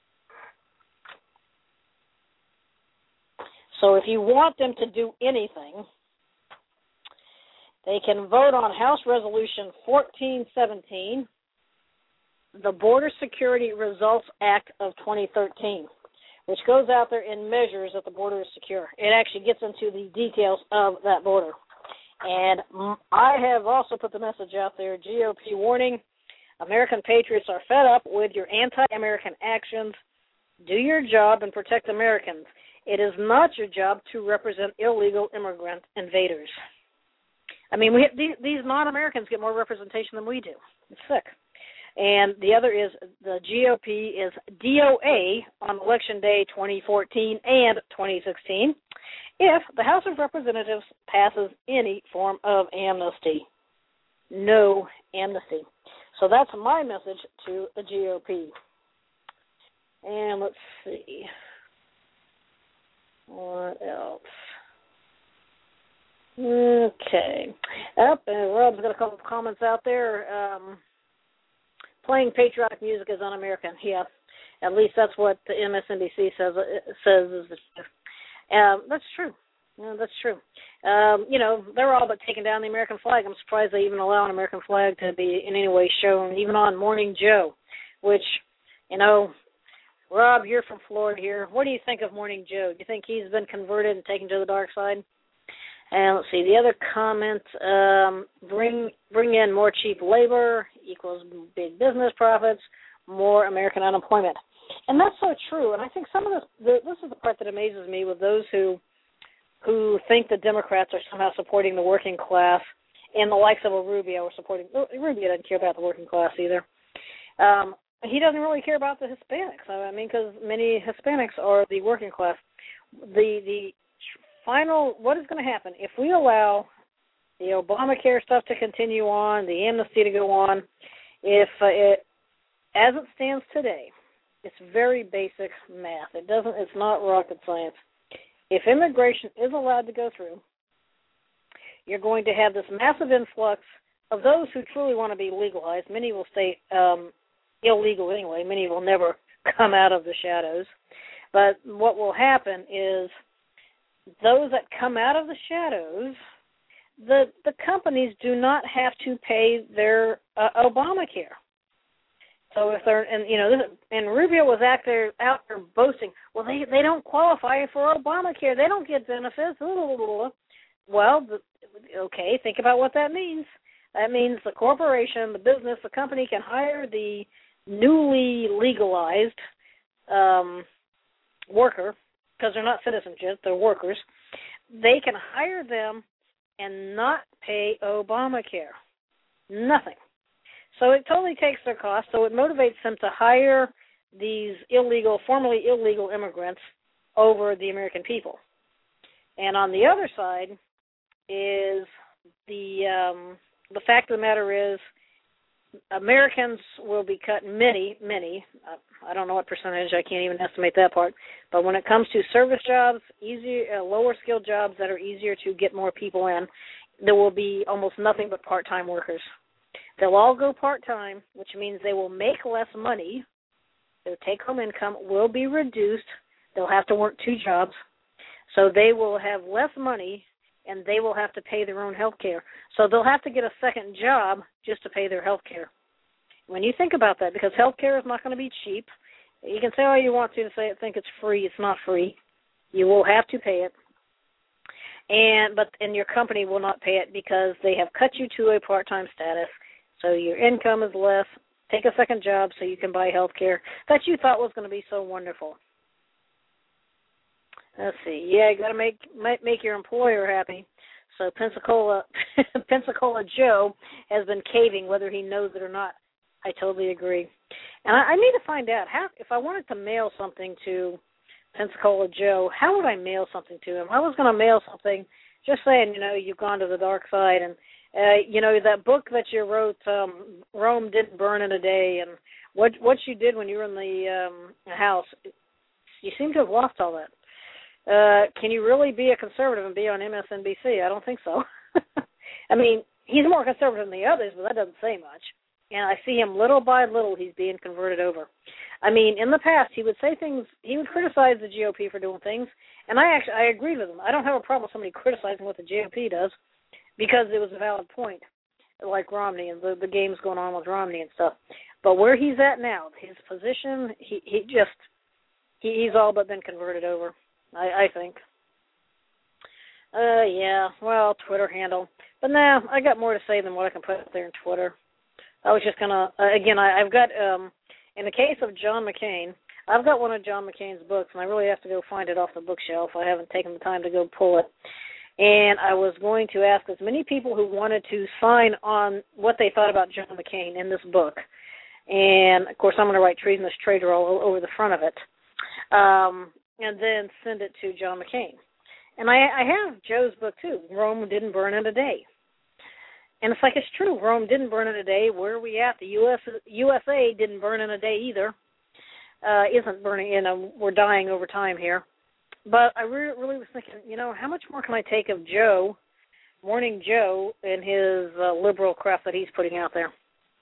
So if you want them to do anything, they can vote on House Resolution 1417, the Border Security Results Act of 2013, which goes out there and measures that the border is secure. It actually gets into the details of that border. And I have also put the message out there, GOP warning, American patriots are fed up with your anti-American actions. Do your job and protect Americans. It is not your job to represent illegal immigrant invaders. These non-Americans get more representation than we do. It's sick. And the other is the GOP is DOA on Election Day 2014 and 2016 if the House of Representatives passes any form of amnesty. No amnesty. So that's my message to the GOP. And let's see. What else? Okay. Rob's got a couple of comments out there. Playing patriotic music is un-American. Yeah, at least that's what the MSNBC says is the truth. That's true. Yeah, that's true. They're all but taking down the American flag. I'm surprised they even allow an American flag to be in any way shown, even on Morning Joe, which, Rob, you're from Florida here. What do you think of Morning Joe? Do you think he's been converted and taken to the dark side? And let's see, the other comment, bring in more cheap labor equals big business profits. more American unemployment. And that's so true. And I think some of this is the part that amazes me with those who think the Democrats are somehow supporting the working class, and the likes of a Rubio are supporting. Rubio doesn't care about the working class either. He doesn't really care about the Hispanics. I mean, because many Hispanics are the working class. The final, what is going to happen if we allow the Obamacare stuff to continue on, the amnesty to go on? If as it stands today, it's very basic math. It's not rocket science. If immigration is allowed to go through, you're going to have this massive influx of those who truly want to be legalized. Many will stay illegal anyway. Many will never come out of the shadows. But what will happen is those that come out of the shadows, the companies do not have to pay their Obamacare. So if they're, and Rubio was out there boasting, well, they don't qualify for Obamacare. They don't get benefits. Well, okay, think about what that means. That means the corporation, the business, the company can hire the newly legalized worker, because they're not citizens yet, they're workers. They can hire them and not pay Obamacare. Nothing. So it totally takes their cost, so it motivates them to hire these formerly illegal immigrants over the American people. And on the other side is the fact of the matter is Americans will be cut many, I don't know what percentage, I can't even estimate that part, but when it comes to service jobs, lower skilled jobs that are easier to get more people in, there will be almost nothing but part-time workers. They'll all go part-time, which means they will make less money. Their take-home income will be reduced. They'll have to work 2 jobs. So they will have less money, and they will have to pay their own health care. So they'll have to get a second job just to pay their health care. When you think about that, because health care is not going to be cheap, you can say all you want to think it's free. It's not free. You will have to pay it. And your company will not pay it because they have cut you to a part-time status. So your income is less. Take a second job so you can buy health care that you thought was going to be so wonderful. Let's see. Yeah, you got to make your employer happy. So Pensacola Joe has been caving whether he knows it or not. I totally agree. And I need to find out how, if I wanted to mail something to Pensacola Joe, how would I mail something to him? I was going to mail something just saying, you've gone to the dark side, and that book that you wrote, Rome Didn't Burn in a Day, and what you did when you were in the house, you seem to have lost all that. Can you really be a conservative and be on MSNBC? I don't think so. I mean, he's more conservative than the others, but that doesn't say much. And I see him little by little, he's being converted over. I mean, in the past, he would say things, he would criticize the GOP for doing things, and I agree with him. I don't have a problem with somebody criticizing what the GOP does, because it was a valid point, like Romney and the games going on with Romney and stuff. But where he's at now, his position, he's all but been converted over, I think. Yeah, well, Twitter handle. But now, I got more to say than what I can put up there in Twitter. I was just going to, again, I've got, in the case of John McCain, I've got one of John McCain's books, and I really have to go find it off the bookshelf. I haven't taken the time to go pull it. And I was going to ask as many people who wanted to sign on what they thought about John McCain in this book. And, of course, I'm going to write treasonous traitor all over the front of it, and then send it to John McCain. And I have Joe's book, too, Rome Didn't Burn in a Day. And it's like, it's true, Rome didn't burn in a day. Where are we at? The USA didn't burn in a day either. Isn't burning, we're dying over time here. But I really was thinking, how much more can I take of Joe, Morning Joe, and his liberal crap that he's putting out there?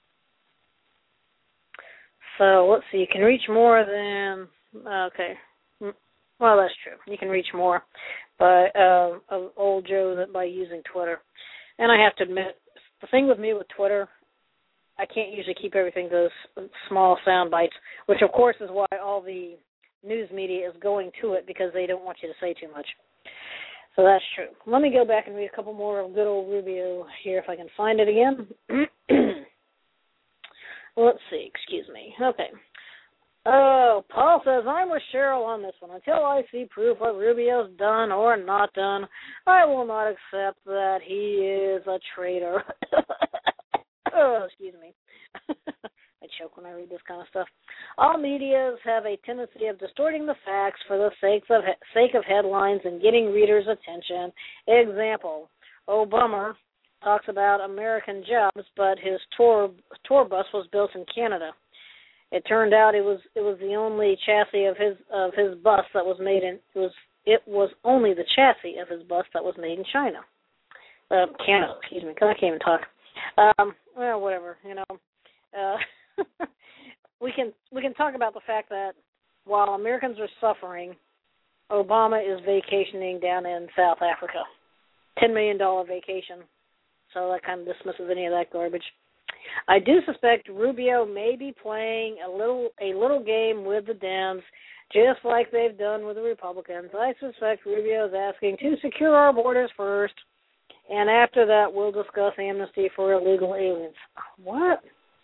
So let's see, you can reach more than, okay. Well, that's true. You can reach more by old Joe by using Twitter. And I have to admit, the thing with me with Twitter, I can't usually keep everything those small sound bites, which, of course, is why all the news media is going to it, because they don't want you to say too much. So that's true. Let me go back and read a couple more of good old Rubio here if I can find it again. Let's see. Excuse me. Okay. Oh, Paul says, I'm with Cheryl on this one. Until I see proof what Rubio's done or not done, I will not accept that he is a traitor. Oh, excuse me. I choke when I read this kind of stuff. All medias have a tendency of distorting the facts for the sake of headlines and getting readers' attention. Example, Obama talks about American jobs, but his tour bus was built in Canada. It turned out it was the only chassis of his bus that was made in it was only the chassis of his bus that was made in China, Canada. Excuse me, because I can't even talk. Well, whatever, you know. We can talk about the fact that while Americans are suffering, Obama is vacationing down in South Africa, $10 million vacation. So that kind of dismisses any of that garbage. I do suspect Rubio may be playing a little game with the Dems, just like they've done with the Republicans. I suspect Rubio is asking to secure our borders first, and after that we'll discuss amnesty for illegal aliens. What?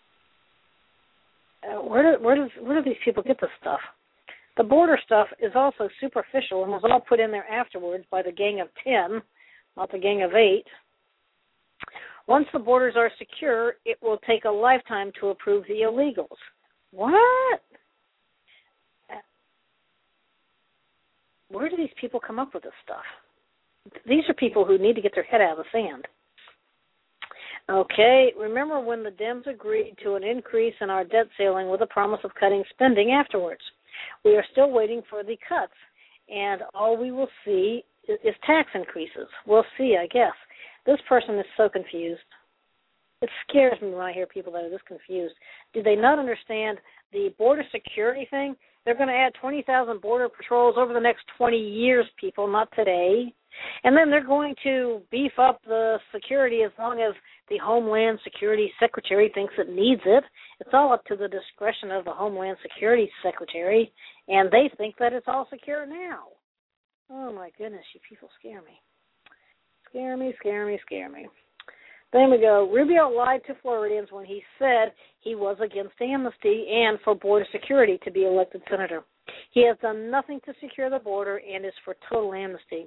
Where do these people get this stuff? The border stuff is also superficial and was all put in there afterwards by the Gang of 10, not the Gang of 8. Once the borders are secure, it will take a lifetime to approve the illegals. What? Where do these people come up with this stuff? These are people who need to get their head out of the sand. Okay, remember when the Dems agreed to an increase in our debt ceiling with a promise of cutting spending afterwards? We are still waiting for the cuts, and all we will see is tax increases. We'll see, I guess. This person is so confused. It scares me when I hear people that are this confused. Do they not understand the border security thing? They're going to add 20,000 border patrols over the next 20 years, people, not today. And then they're going to beef up the security as long as the Homeland Security Secretary thinks it needs it. It's all up to the discretion of the Homeland Security Secretary, and they think that it's all secure now. Oh, my goodness, you people scare me. Scare me, scare me, scare me. Then we go. Rubio lied to Floridians when he said he was against amnesty and for border security to be elected senator. He has done nothing to secure the border and is for total amnesty.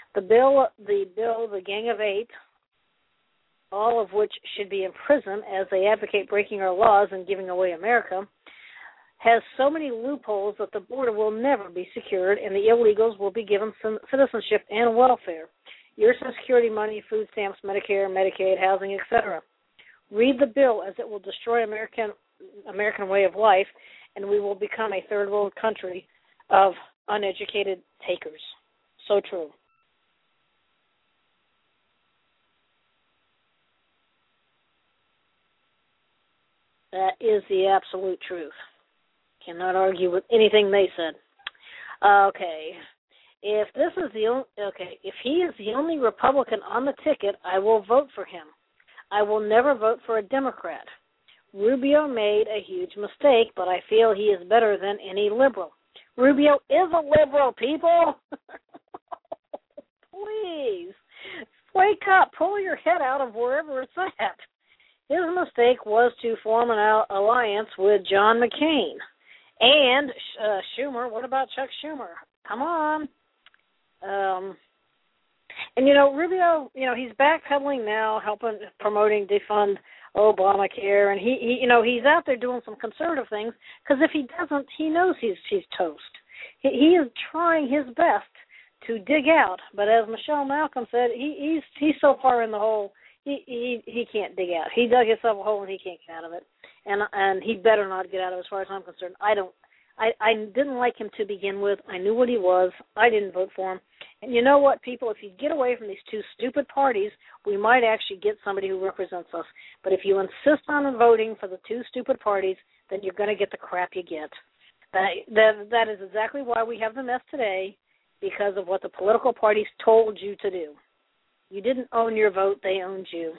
The Gang of 8, all of which should be in prison as they advocate breaking our laws and giving away America, has so many loopholes that the border will never be secured and the illegals will be given citizenship and welfare. Your Social Security money, food stamps, Medicare, Medicaid, housing, etc. Read the bill, as it will destroy American way of life, and we will become a third world country of uneducated takers. So true. That is the absolute truth. Cannot argue with anything they said. Okay. If he is the only Republican on the ticket, I will vote for him. I will never vote for a Democrat. Rubio made a huge mistake, but I feel he is better than any liberal. Rubio is a liberal, people. Please, wake up. Pull your head out of wherever it's at. His mistake was to form an alliance with John McCain. And Schumer. What about Chuck Schumer? Come on. And, Rubio, he's backpedaling now, promoting defund Obamacare, and he's out there doing some conservative things, because if he doesn't, he knows he's toast. He is trying his best to dig out, but as Michelle Malcolm said, he's so far in the hole, he can't dig out. He dug himself a hole and he can't get out of it, and he better not get out of it as far as I'm concerned. I didn't like him to begin with. I knew what he was. I didn't vote for him. And you know what, people? If you get away from these two stupid parties, we might actually get somebody who represents us. But if you insist on voting for the two stupid parties, then you're going to get the crap you get. That is exactly why we have the mess today, because of what the political parties told you to do. You didn't own your vote. They owned you.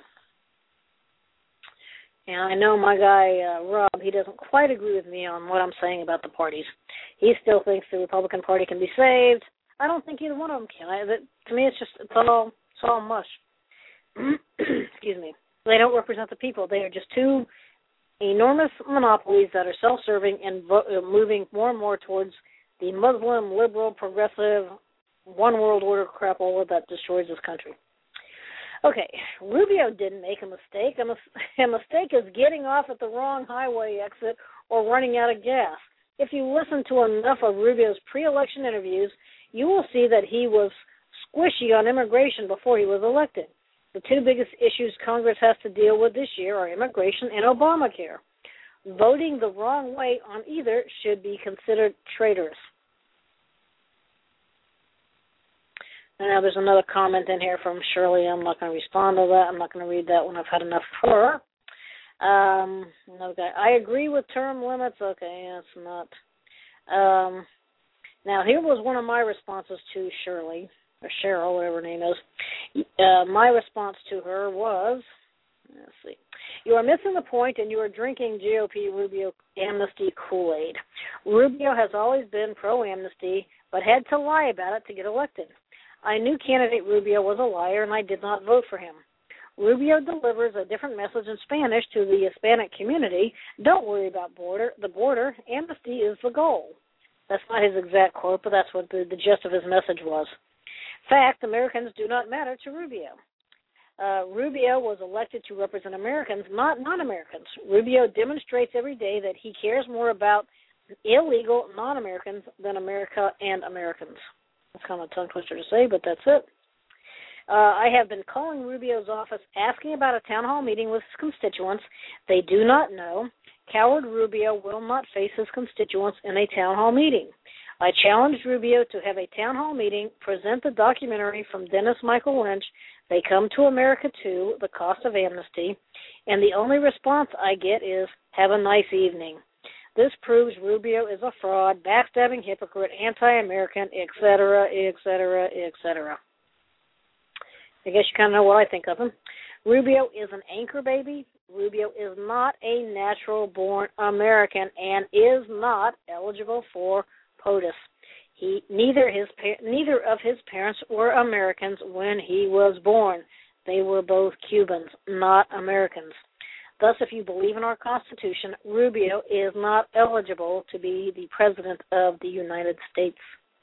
And I know my guy, Rob, he doesn't quite agree with me on what I'm saying about the parties. He still thinks the Republican Party can be saved. I don't think either one of them can. To me, it's all mush. Excuse me. They don't represent the people. They are just two enormous monopolies that are self-serving and moving more and more towards the Muslim, liberal, progressive, one world order crapola that destroys this country. Okay, Rubio didn't make a mistake. A mistake is getting off at the wrong highway exit or running out of gas. If you listen to enough of Rubio's pre-election interviews, you will see that he was squishy on immigration before he was elected. The two biggest issues Congress has to deal with this year are immigration and Obamacare. Voting the wrong way on either should be considered traitorous. And now there's another comment in here from Shirley. I'm not going to respond to that. I'm not going to read that one. I've had enough of her. Another guy. I agree with term limits. Okay, that's not. Now, here was one of my responses to Shirley, or Cheryl, whatever her name is. My response to her was, let's see, you are missing the point and you are drinking GOP Rubio amnesty Kool-Aid. Rubio has always been pro-amnesty, but had to lie about it to get elected. I knew candidate Rubio was a liar, and I did not vote for him. Rubio delivers a different message in Spanish to the Hispanic community. Don't worry about the border. Amnesty is the goal. That's not his exact quote, but that's what the gist of his message was. Fact, Americans do not matter to Rubio. Rubio was elected to represent Americans, not non-Americans. Rubio demonstrates every day that he cares more about illegal non-Americans than America and Americans. That's kind of a tongue twister to say, but that's it. I have been calling Rubio's office asking about a town hall meeting with his constituents. They do not know. Coward Rubio will not face his constituents in a town hall meeting. I challenged Rubio to have a town hall meeting, present the documentary from Dennis Michael Lynch, They Come to America Too, The Cost of Amnesty, and the only response I get is, have a nice evening. This proves Rubio is a fraud, backstabbing hypocrite, anti-American, etc., etc., etc. I guess you kind of know what I think of him. Rubio is an anchor baby. Rubio is not a natural-born American and is not eligible for POTUS. Neither of his parents were Americans when he was born. They were both Cubans, not Americans. Thus, if you believe in our Constitution, Rubio is not eligible to be the President of the United States.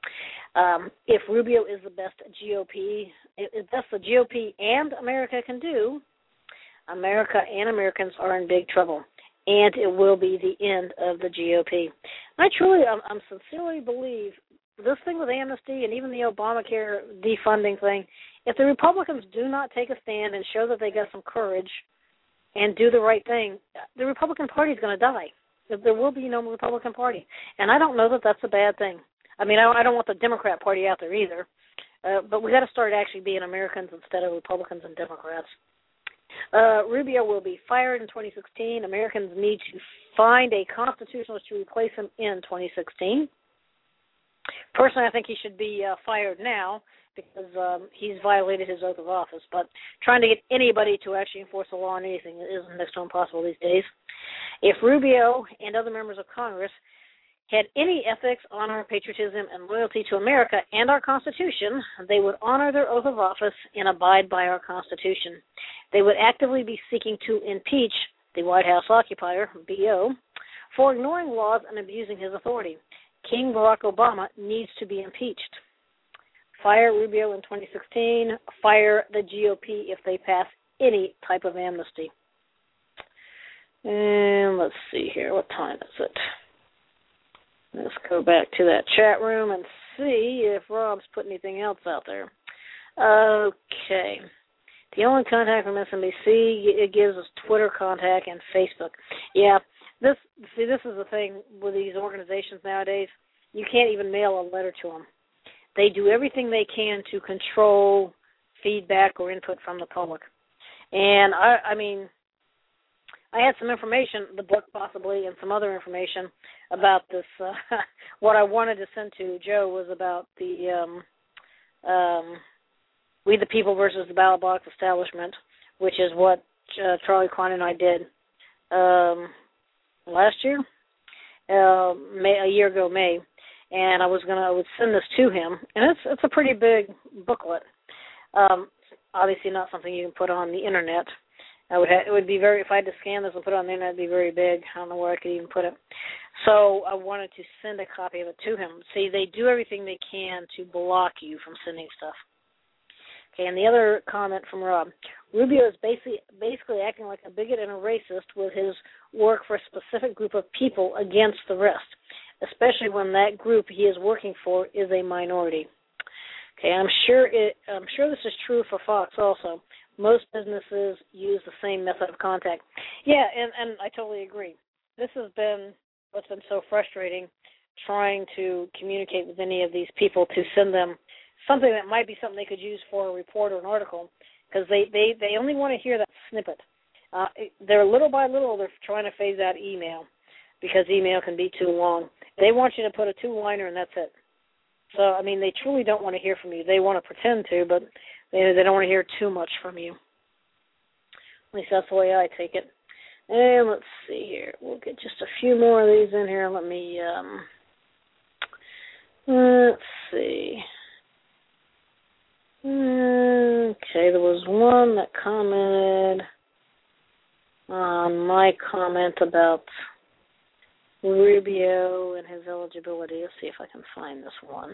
If Rubio is the best GOP, if that's the GOP and America can do, America and Americans are in big trouble, and it will be the end of the GOP. I sincerely believe this thing with amnesty and even the Obamacare defunding thing, if the Republicans do not take a stand and show that they got some courage and do the right thing, the Republican Party is going to die. There will be no Republican Party. And I don't know that that's a bad thing. I mean, I don't want the Democrat Party out there either. But we got to start actually being Americans instead of Republicans and Democrats. Rubio will be fired in 2016. Americans need to find a constitutionalist to replace him in 2016. Personally, I think he should be fired now because he's violated his oath of office. But trying to get anybody to actually enforce the law on anything is next to impossible these days. If Rubio and other members of Congress had any ethics, honor, patriotism, and loyalty to America and our Constitution, they would honor their oath of office and abide by our Constitution. They would actively be seeking to impeach the White House occupier, B.O., for ignoring laws and abusing his authority. King Barack Obama needs to be impeached. Fire Rubio in 2016. Fire the GOP if they pass any type of amnesty. And let's see here. What time is it? Let's go back to that chat room and see if Rob's put anything else out there. Okay. The only contact from SMBC, it gives us Twitter contact and Facebook. Yeah, this is the thing with these organizations nowadays. You can't even mail a letter to them. They do everything they can to control feedback or input from the public. And, I mean, I had some information, the book possibly, and some other information about this. What I wanted to send to Joe was about the We the People versus the Ballot Box Establishment, which is what Charlie Klein and I did last year, a year ago, May. And I would send this to him, and it's a pretty big booklet. Obviously, not something you can put on the internet. It would be very, if I had to scan this and put it on the internet, it'd be very big. I don't know where I could even put it. So I wanted to send a copy of it to him. See, they do everything they can to block you from sending stuff. Okay, and the other comment from Rob. Rubio is basically acting like a bigot and a racist with his work for a specific group of people against the rest, especially when that group he is working for is a minority. Okay, I'm sure this is true for Fox also. Most businesses use the same method of contact. Yeah, and I totally agree. This has been what's been so frustrating, trying to communicate with any of these people to send them something that might be something they could use for a report or an article, because they only want to hear that snippet. They're little by little, they're trying to phase out email because email can be too long. They want you to put a two-liner and that's it. So, I mean, they truly don't want to hear from you. They want to pretend to, but they don't want to hear too much from you. At least that's the way I take it. And let's see here. We'll get just a few more of these in here. Let me, let's see. Okay, there was one that commented on my comment about Rubio and his eligibility. Let's see if I can find this one.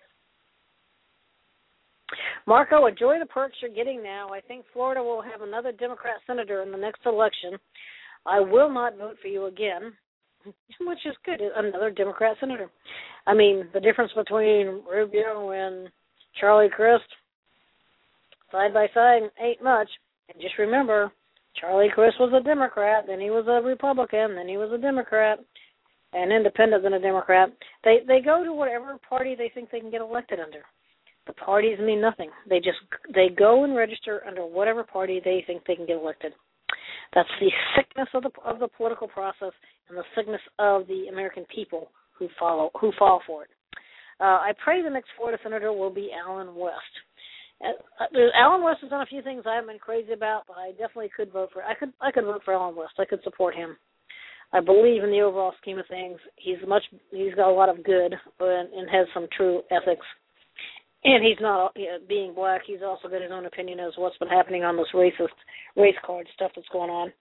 Marco, enjoy the perks you're getting now. I think Florida will have another Democrat senator in the next election. I will not vote for you again, which is good. Another Democrat senator. I mean, the difference between Rubio and Charlie Crist, side by side, ain't much. And just remember, Charlie Crist was a Democrat, then he was a Republican, then he was a Democrat, and independent than a Democrat. They go to whatever party they think they can get elected under. The parties mean nothing. They go and register under whatever party they think they can get elected. That's the sickness of the political process and the sickness of the American people who fall for it. I pray the next Florida senator will be Allen West. Allen West has done a few things I haven't been crazy about, but I definitely could vote for. I could vote for Allen West. I could support him. I believe in the overall scheme of things. He's got a lot of good and has some true ethics. And he's not being black. He's also got his own opinion as what's been happening on this racist race card stuff that's going on.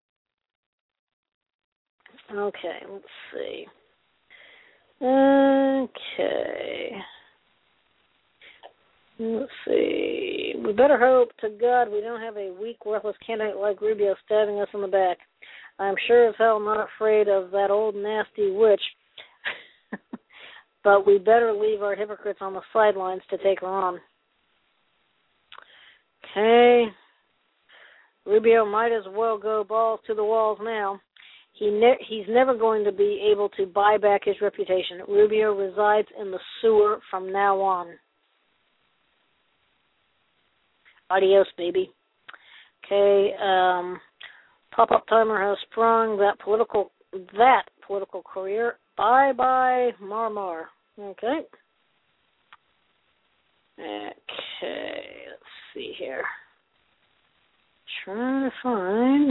Okay, let's see. Okay. Let's see. We better hope to God we don't have a weak, worthless candidate like Rubio stabbing us in the back. I'm sure as hell not afraid of that old nasty witch. But we better leave our hypocrites on the sidelines to take her on. Okay. Rubio might as well go balls to the walls now. He's never going to be able to buy back his reputation. Rubio resides in the sewer from now on. Adios, baby. Okay. Pop-up timer has sprung that political career. Bye-bye, Mar. Okay. Let's see here. Trying to find.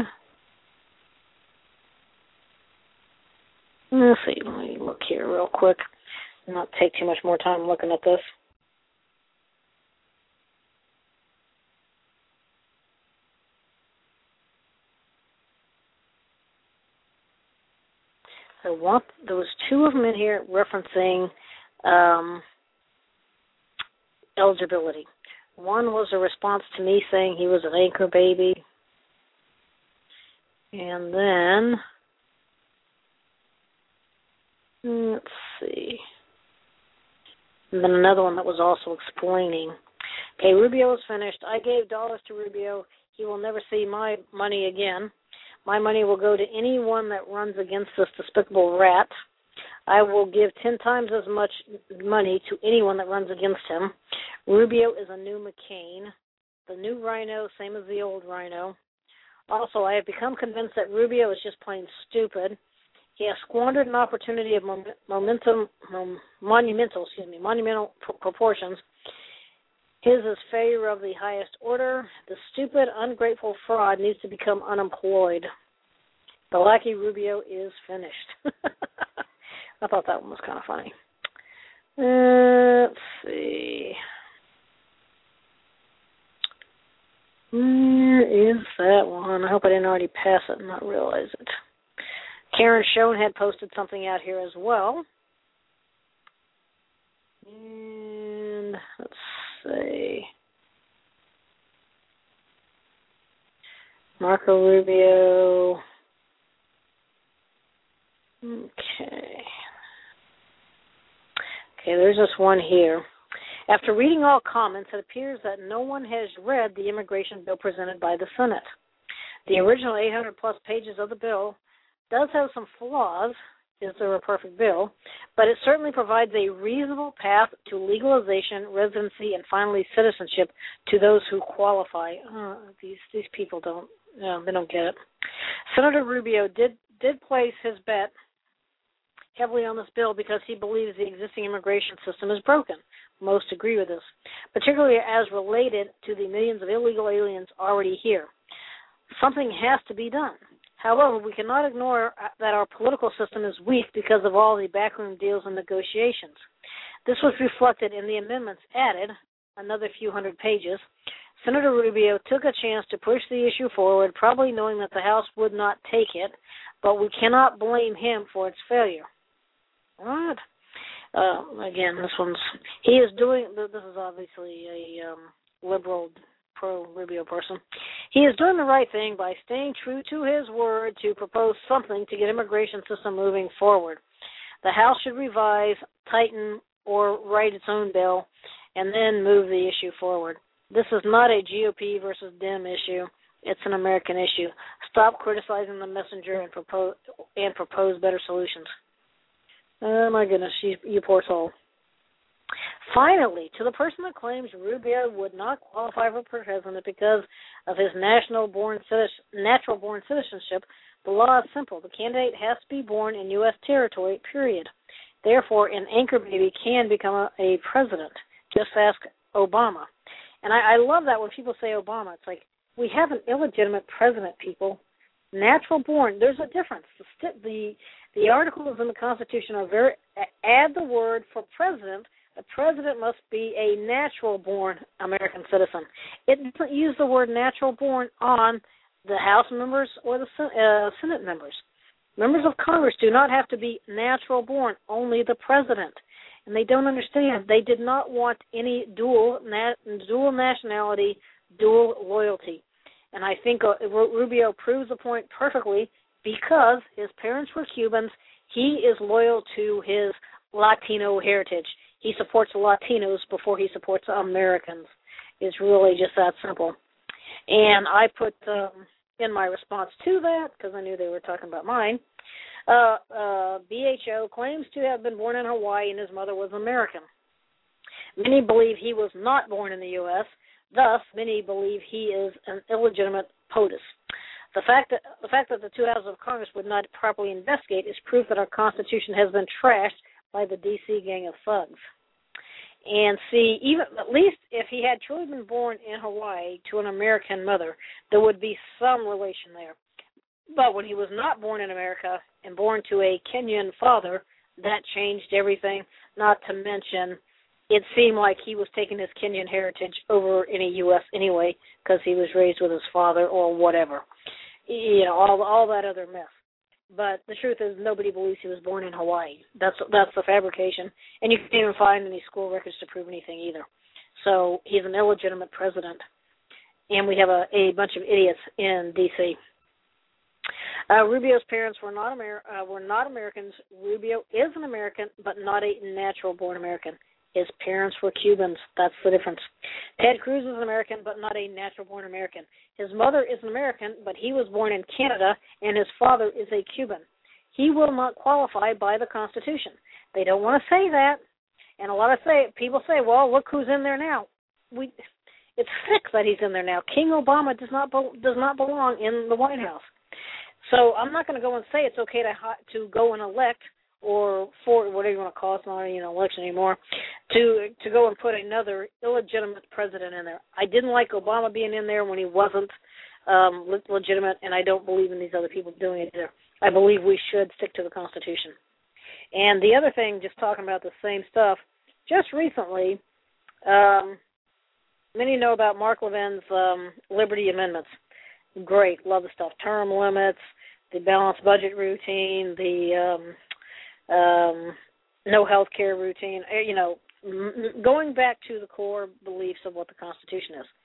Let's see. Let me look here real quick. Not take too much more time looking at this. There was two of them in here referencing eligibility. One was a response to me saying he was an anchor baby. And then, let's see. And then another one that was also explaining. Okay, Rubio is finished. I gave dollars to Rubio. He will never see my money again. My money will go to anyone that runs against this despicable rat. I will give 10 times as much money to anyone that runs against him. Rubio is a new McCain, the new Rhino, same as the old Rhino. Also, I have become convinced that Rubio is just plain stupid. He has squandered an opportunity of monumental proportions. His is failure of the highest order. The stupid, ungrateful fraud needs to become unemployed. The lackey Rubio is finished. I thought that one was kind of funny. Let's see. Where is that one? I hope I didn't already pass it and not realize it. Karen Schoen had posted something out here as well. And let's see. Marco Rubio. Okay, there's this one here. After reading all comments, it appears that no one has read the immigration bill presented by the Senate. The original 800-plus pages of the bill does have some flaws. Is there a perfect bill? But it certainly provides a reasonable path to legalization, residency, and finally citizenship to those who qualify. These people they don't get it. Senator Rubio did place his bet heavily on this bill because he believes the existing immigration system is broken. Most agree with this, particularly as related to the millions of illegal aliens already here. Something has to be done. However, we cannot ignore that our political system is weak because of all the backroom deals and negotiations. This was reflected in the amendments added, another few hundred pages. Senator Rubio took a chance to push the issue forward, probably knowing that the House would not take it, but we cannot blame him for its failure. All right. Again, this is obviously a liberal pro-Rubio person. He is doing the right thing by staying true to his word to propose something to get immigration system moving forward. The House should revise, tighten, or write its own bill, and then move the issue forward. This is not a GOP versus Dem issue. It's an American issue. Stop criticizing the messenger and propose better solutions. Oh, my goodness, you poor soul. Finally, to the person that claims Rubio would not qualify for president because of his natural-born citizenship, the law is simple. The candidate has to be born in U.S. territory, period. Therefore, an anchor baby can become a president. Just ask Obama. And I love that when people say Obama. It's like, we have an illegitimate president, people. Natural born, there's a difference. The articles in the Constitution are add the word for president. The president must be a natural-born American citizen. It doesn't use the word natural-born on the House members or the Senate members. Members of Congress do not have to be natural-born, only the president. And they don't understand. They did not want any dual nationality, dual loyalty. And I think Rubio proves the point perfectly because his parents were Cubans. He is loyal to his Latino heritage. He supports Latinos before he supports Americans. It's really just that simple. And I put in my response to that, because I knew they were talking about mine, BHO claims to have been born in Hawaii and his mother was American. Many believe he was not born in the U.S., thus many believe he is an illegitimate POTUS. The fact that the two houses of Congress would not properly investigate is proof that our Constitution has been trashed by the D.C. gang of thugs. And see, even at least if he had truly been born in Hawaii to an American mother, there would be some relation there. But when he was not born in America and born to a Kenyan father, that changed everything, not to mention it seemed like he was taking his Kenyan heritage over in the U.S. anyway because he was raised with his father or whatever. You know, all that other mess. But the truth is nobody believes he was born in Hawaii. That's the fabrication. And you can't even find any school records to prove anything either. So he's an illegitimate president. And we have a bunch of idiots in D.C. Rubio's parents were not Americans. Rubio is an American, but not a natural-born American. His parents were Cubans. That's the difference. Ted Cruz is an American, but not a natural-born American. His mother is an American, but he was born in Canada, and his father is a Cuban. He will not qualify by the Constitution. They don't want to say that, and a lot of people say, well, look who's in there now. It's sick that he's in there now. King Obama does not belong in the White House. So I'm not going to go and say it's okay to go and elect or for whatever you want to call it, it's not an election anymore, to go and put another illegitimate president in there. I didn't like Obama being in there when he wasn't legitimate, and I don't believe in these other people doing it either. I believe we should stick to the Constitution. And the other thing, just talking about the same stuff, just recently, many know about Mark Levin's Liberty Amendments. Great, love the stuff. Term limits, the balanced budget routine, the no health care routine, going back to the core beliefs of what the Constitution is.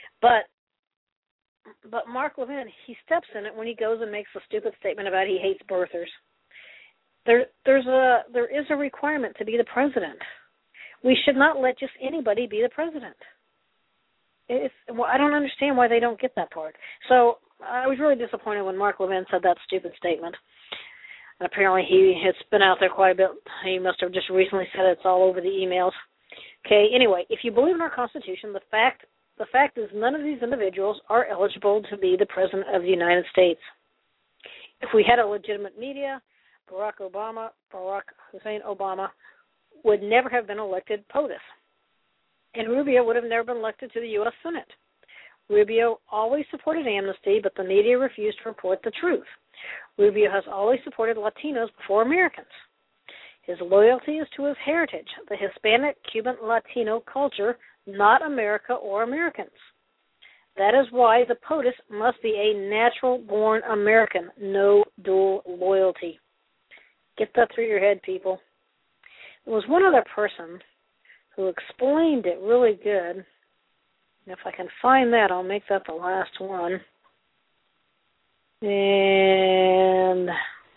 But Mark Levin, he steps in it when he goes and makes a stupid statement about he hates birthers. There is a requirement to be the president. We should not let just anybody be the president. I don't understand why they don't get that part. So I was really disappointed when Mark Levin said that stupid statement. And apparently it's been out there quite a bit. He must have just recently said it's all over the emails. Okay, anyway, if you believe in our Constitution, the fact is none of these individuals are eligible to be the President of the United States. If we had a legitimate media, Barack Hussein Obama would never have been elected POTUS. And Rubio would have never been elected to the U.S. Senate. Rubio always supported amnesty, but the media refused to report the truth. Rubio has always supported Latinos before Americans. His loyalty is to his heritage, the Hispanic, Cuban, Latino culture, not America or Americans. That is why the POTUS must be a natural-born American, no dual loyalty. Get that through your head, people. There was one other person who explained it really good. And if I can find that, I'll make that the last one. And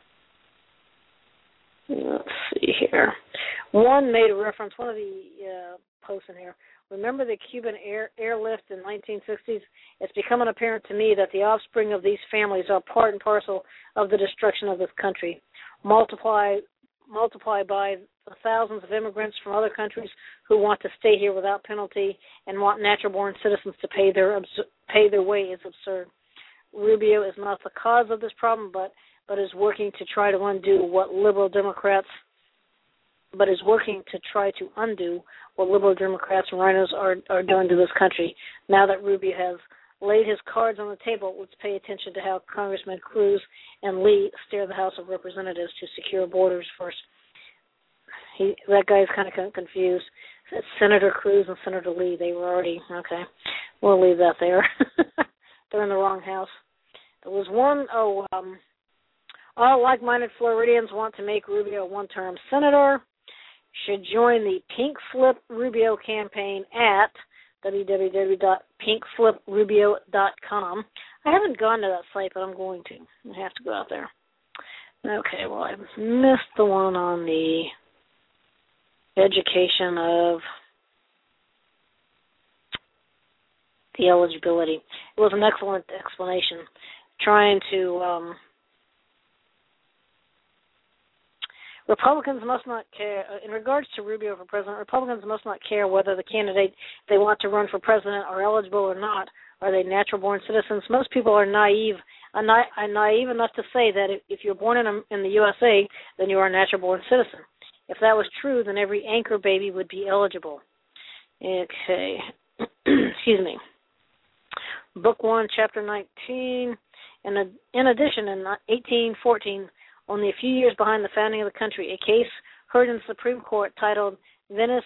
let's see here. One made a reference, one of the posts in here. Remember the Cuban airlift in the 1960s? It's becoming apparent to me that the offspring of these families are part and parcel of the destruction of this country. Multiply by the thousands of immigrants from other countries who want to stay here without penalty and want natural-born citizens to pay their way is absurd. Rubio is not the cause of this problem, but is working to try to undo what liberal Democrats and rhinos are doing to this country. Now that Rubio has laid his cards on the table, let's pay attention to how Congressman Cruz and Lee steer the House of Representatives to secure borders first. That guy's kind of confused. It's Senator Cruz and Senator Lee. They were already, okay. We'll leave that there. They're in the wrong house. There was one, all like-minded Floridians want to make Rubio a one-term senator. Should join the Pink Slip Rubio campaign at www.pinkfliprubio.com. I haven't gone to that site, but I'm going to. I have to go out there. Okay, well, I missed the one on the education of the eligibility. It was an excellent explanation, trying to Republicans must not care, in regards to Rubio for president, Republicans must not care whether the candidate they want to run for president are eligible or not. Are they natural-born citizens? Most people are naive enough to say that if you're born in the USA, then you are a natural-born citizen. If that was true, then every anchor baby would be eligible. Okay. Excuse me. Book 1, Chapter 19. In addition, in 1814, only a few years behind the founding of the country, a case heard in the Supreme Court titled Venus,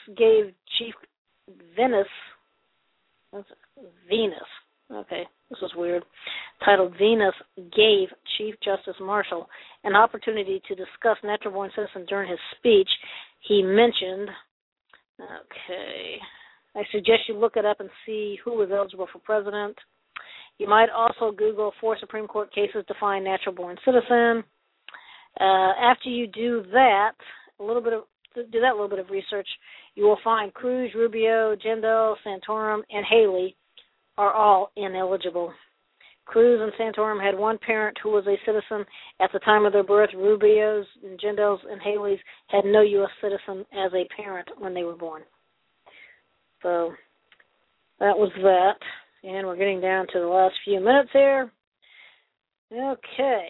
okay, this was weird, titled Venus gave Chief Justice Marshall an opportunity to discuss natural-born citizens during his speech. He mentioned, okay, I suggest you look it up and see who was eligible for president. You might also Google 4 Supreme Court cases define natural-born citizen. After you do that, a little bit of research, you will find Cruz, Rubio, Jindal, Santorum, and Haley are all ineligible. Cruz and Santorum had one parent who was a citizen at the time of their birth. Rubio's, and Jindal's, and Haley's had no U.S. citizen as a parent when they were born. So that was that. And we're getting down to the last few minutes here. Okay.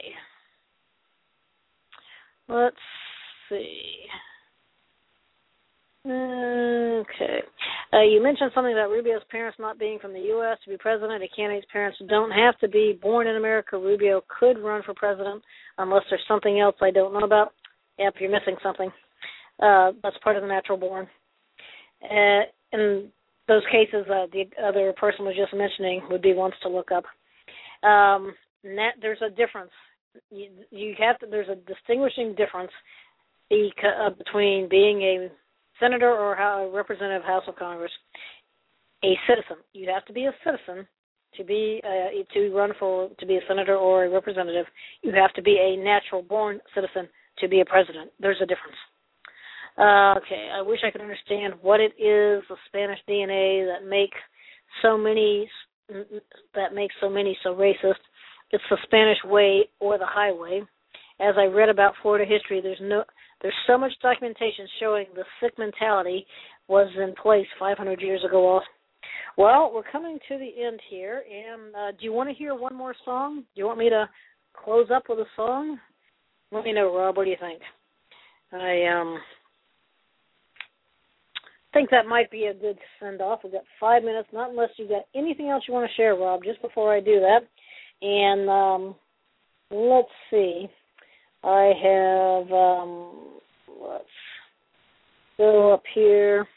Let's see. Okay. You mentioned something about Rubio's parents not being from the U.S. to be president. A candidate's parents don't have to be born in America. Rubio could run for president unless there's something else I don't know about. Yep, you're missing something. That's part of the natural born. In those cases, the other person was just mentioning would be ones to look up. There's a difference. There's a distinguishing difference between being a senator or a representative House of Congress. A citizen. You have to be a citizen to be to be a senator or a representative. You have to be a natural-born citizen to be a president. There's a difference. Okay, I wish I could understand what it is, the Spanish DNA that makes so many so racist. It's the Spanish way or the highway. As I read about Florida history, there's so much documentation showing the sick mentality was in place 500 years ago also. Well, we're coming to the end here, and do you want to hear one more song? Do you want me to close up with a song? Let me know, Rob. What do you think? I think that might be a good send-off. We've got 5 minutes, not unless you've got anything else you want to share, Rob, just before I do that. And let's see. I have, let's go up here.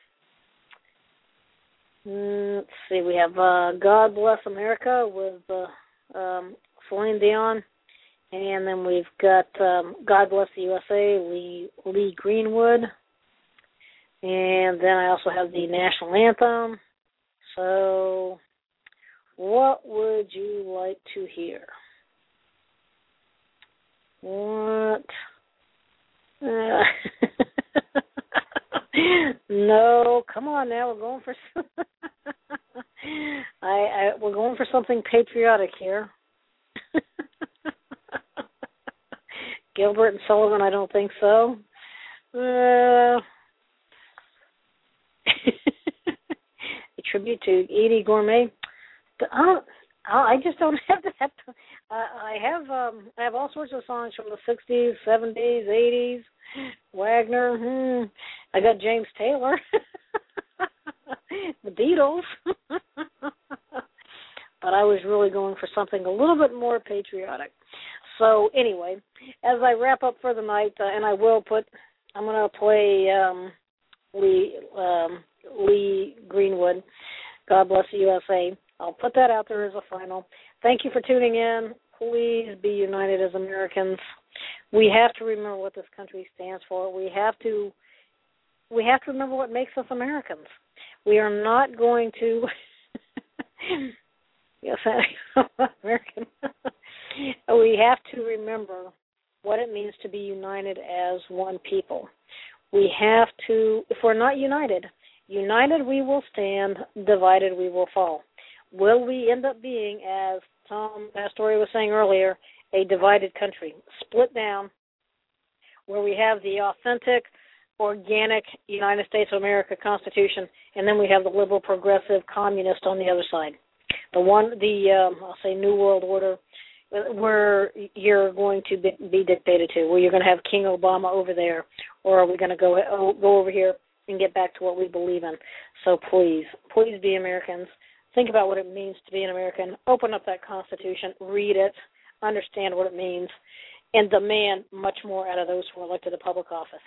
Let's see, we have God Bless America with Celine Dion. And then we've got God Bless the USA, Lee Greenwood. And then I also have the national anthem. So what would you like to hear? What? No, come on now. We're going for we're going for something patriotic here. Gilbert and Sullivan, I don't think so. A tribute to Edie Gourmet. I just don't have that. I have all sorts of songs from the 60s, 70s, 80s. Wagner. I got James Taylor. The Beatles. But I was really going for something a little bit more patriotic. So anyway, as I wrap up for the night, and I'm going to play Lee Greenwood, God Bless the USA. I'll put that out there as a final. Thank you for tuning in. Please be united as Americans. We have to remember what this country stands for. We have to remember what makes us Americans. We are not going to yes, American. We have to remember what it means to be united as one people. We have to, if we're not united we will stand, divided we will fall. Will we end up being, as Tom Pastore was saying earlier, a divided country, split down, where we have the authentic, organic United States of America Constitution, and then we have the liberal, progressive, communist on the other side. I'll say New World Order, where you're going to be dictated to, where you're going to have King Obama over there, or are we going to go over here and get back to what we believe in? So please be Americans. Think about what it means to be an American. Open up that Constitution, read it, understand what it means, and demand much more out of those who are elected to public office.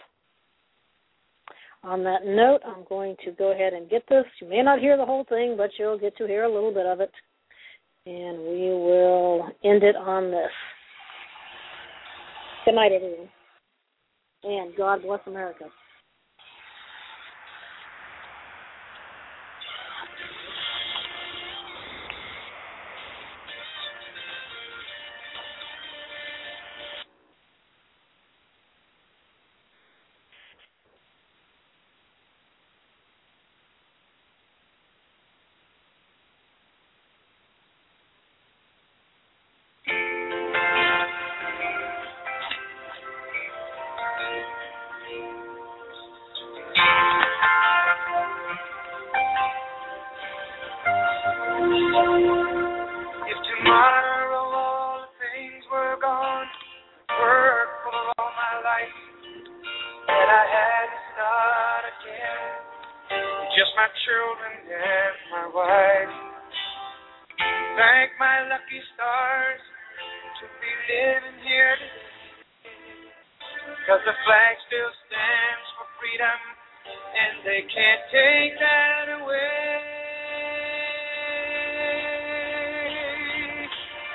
On that note, I'm going to go ahead and get this. You may not hear the whole thing, but you'll get to hear a little bit of it. And we will end it on this. Good night, everyone. And God bless America.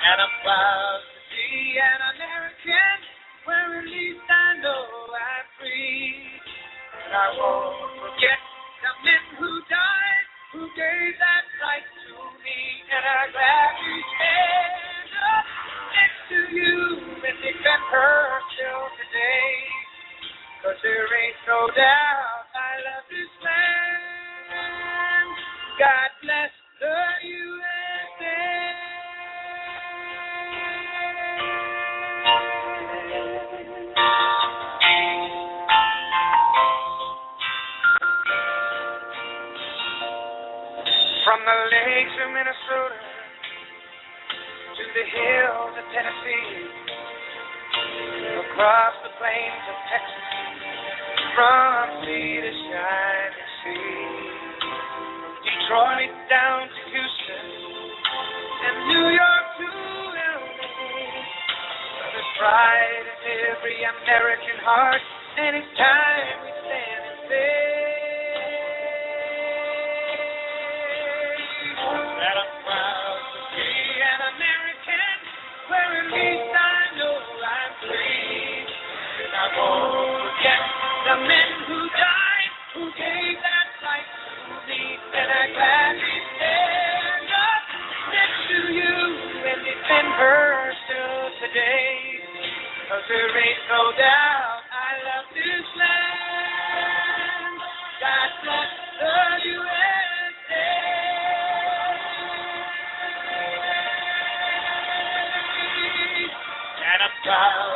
And I'm proud to be an American, where at least I know I'm free. And I won't forget the men who died, who gave that right to me. And I gladly stand up next to you and defend her till today. 'Cause there ain't no doubt I love this land. God bless the USA. From the lakes of Minnesota to the hills of Tennessee, across the plains of Texas, from sea to shining sea, Detroit down to Houston, and New York to LA. There's pride in every American heart, and it's time we stand and say that I'm proud to be an American, where at least I know I'm free. And I won't forget the men who died, who gave that right to me. And I gladly stand up next to you and defend her still today. 'Cause there ain't no doubt I love this land. God bless the USA. And I'm proud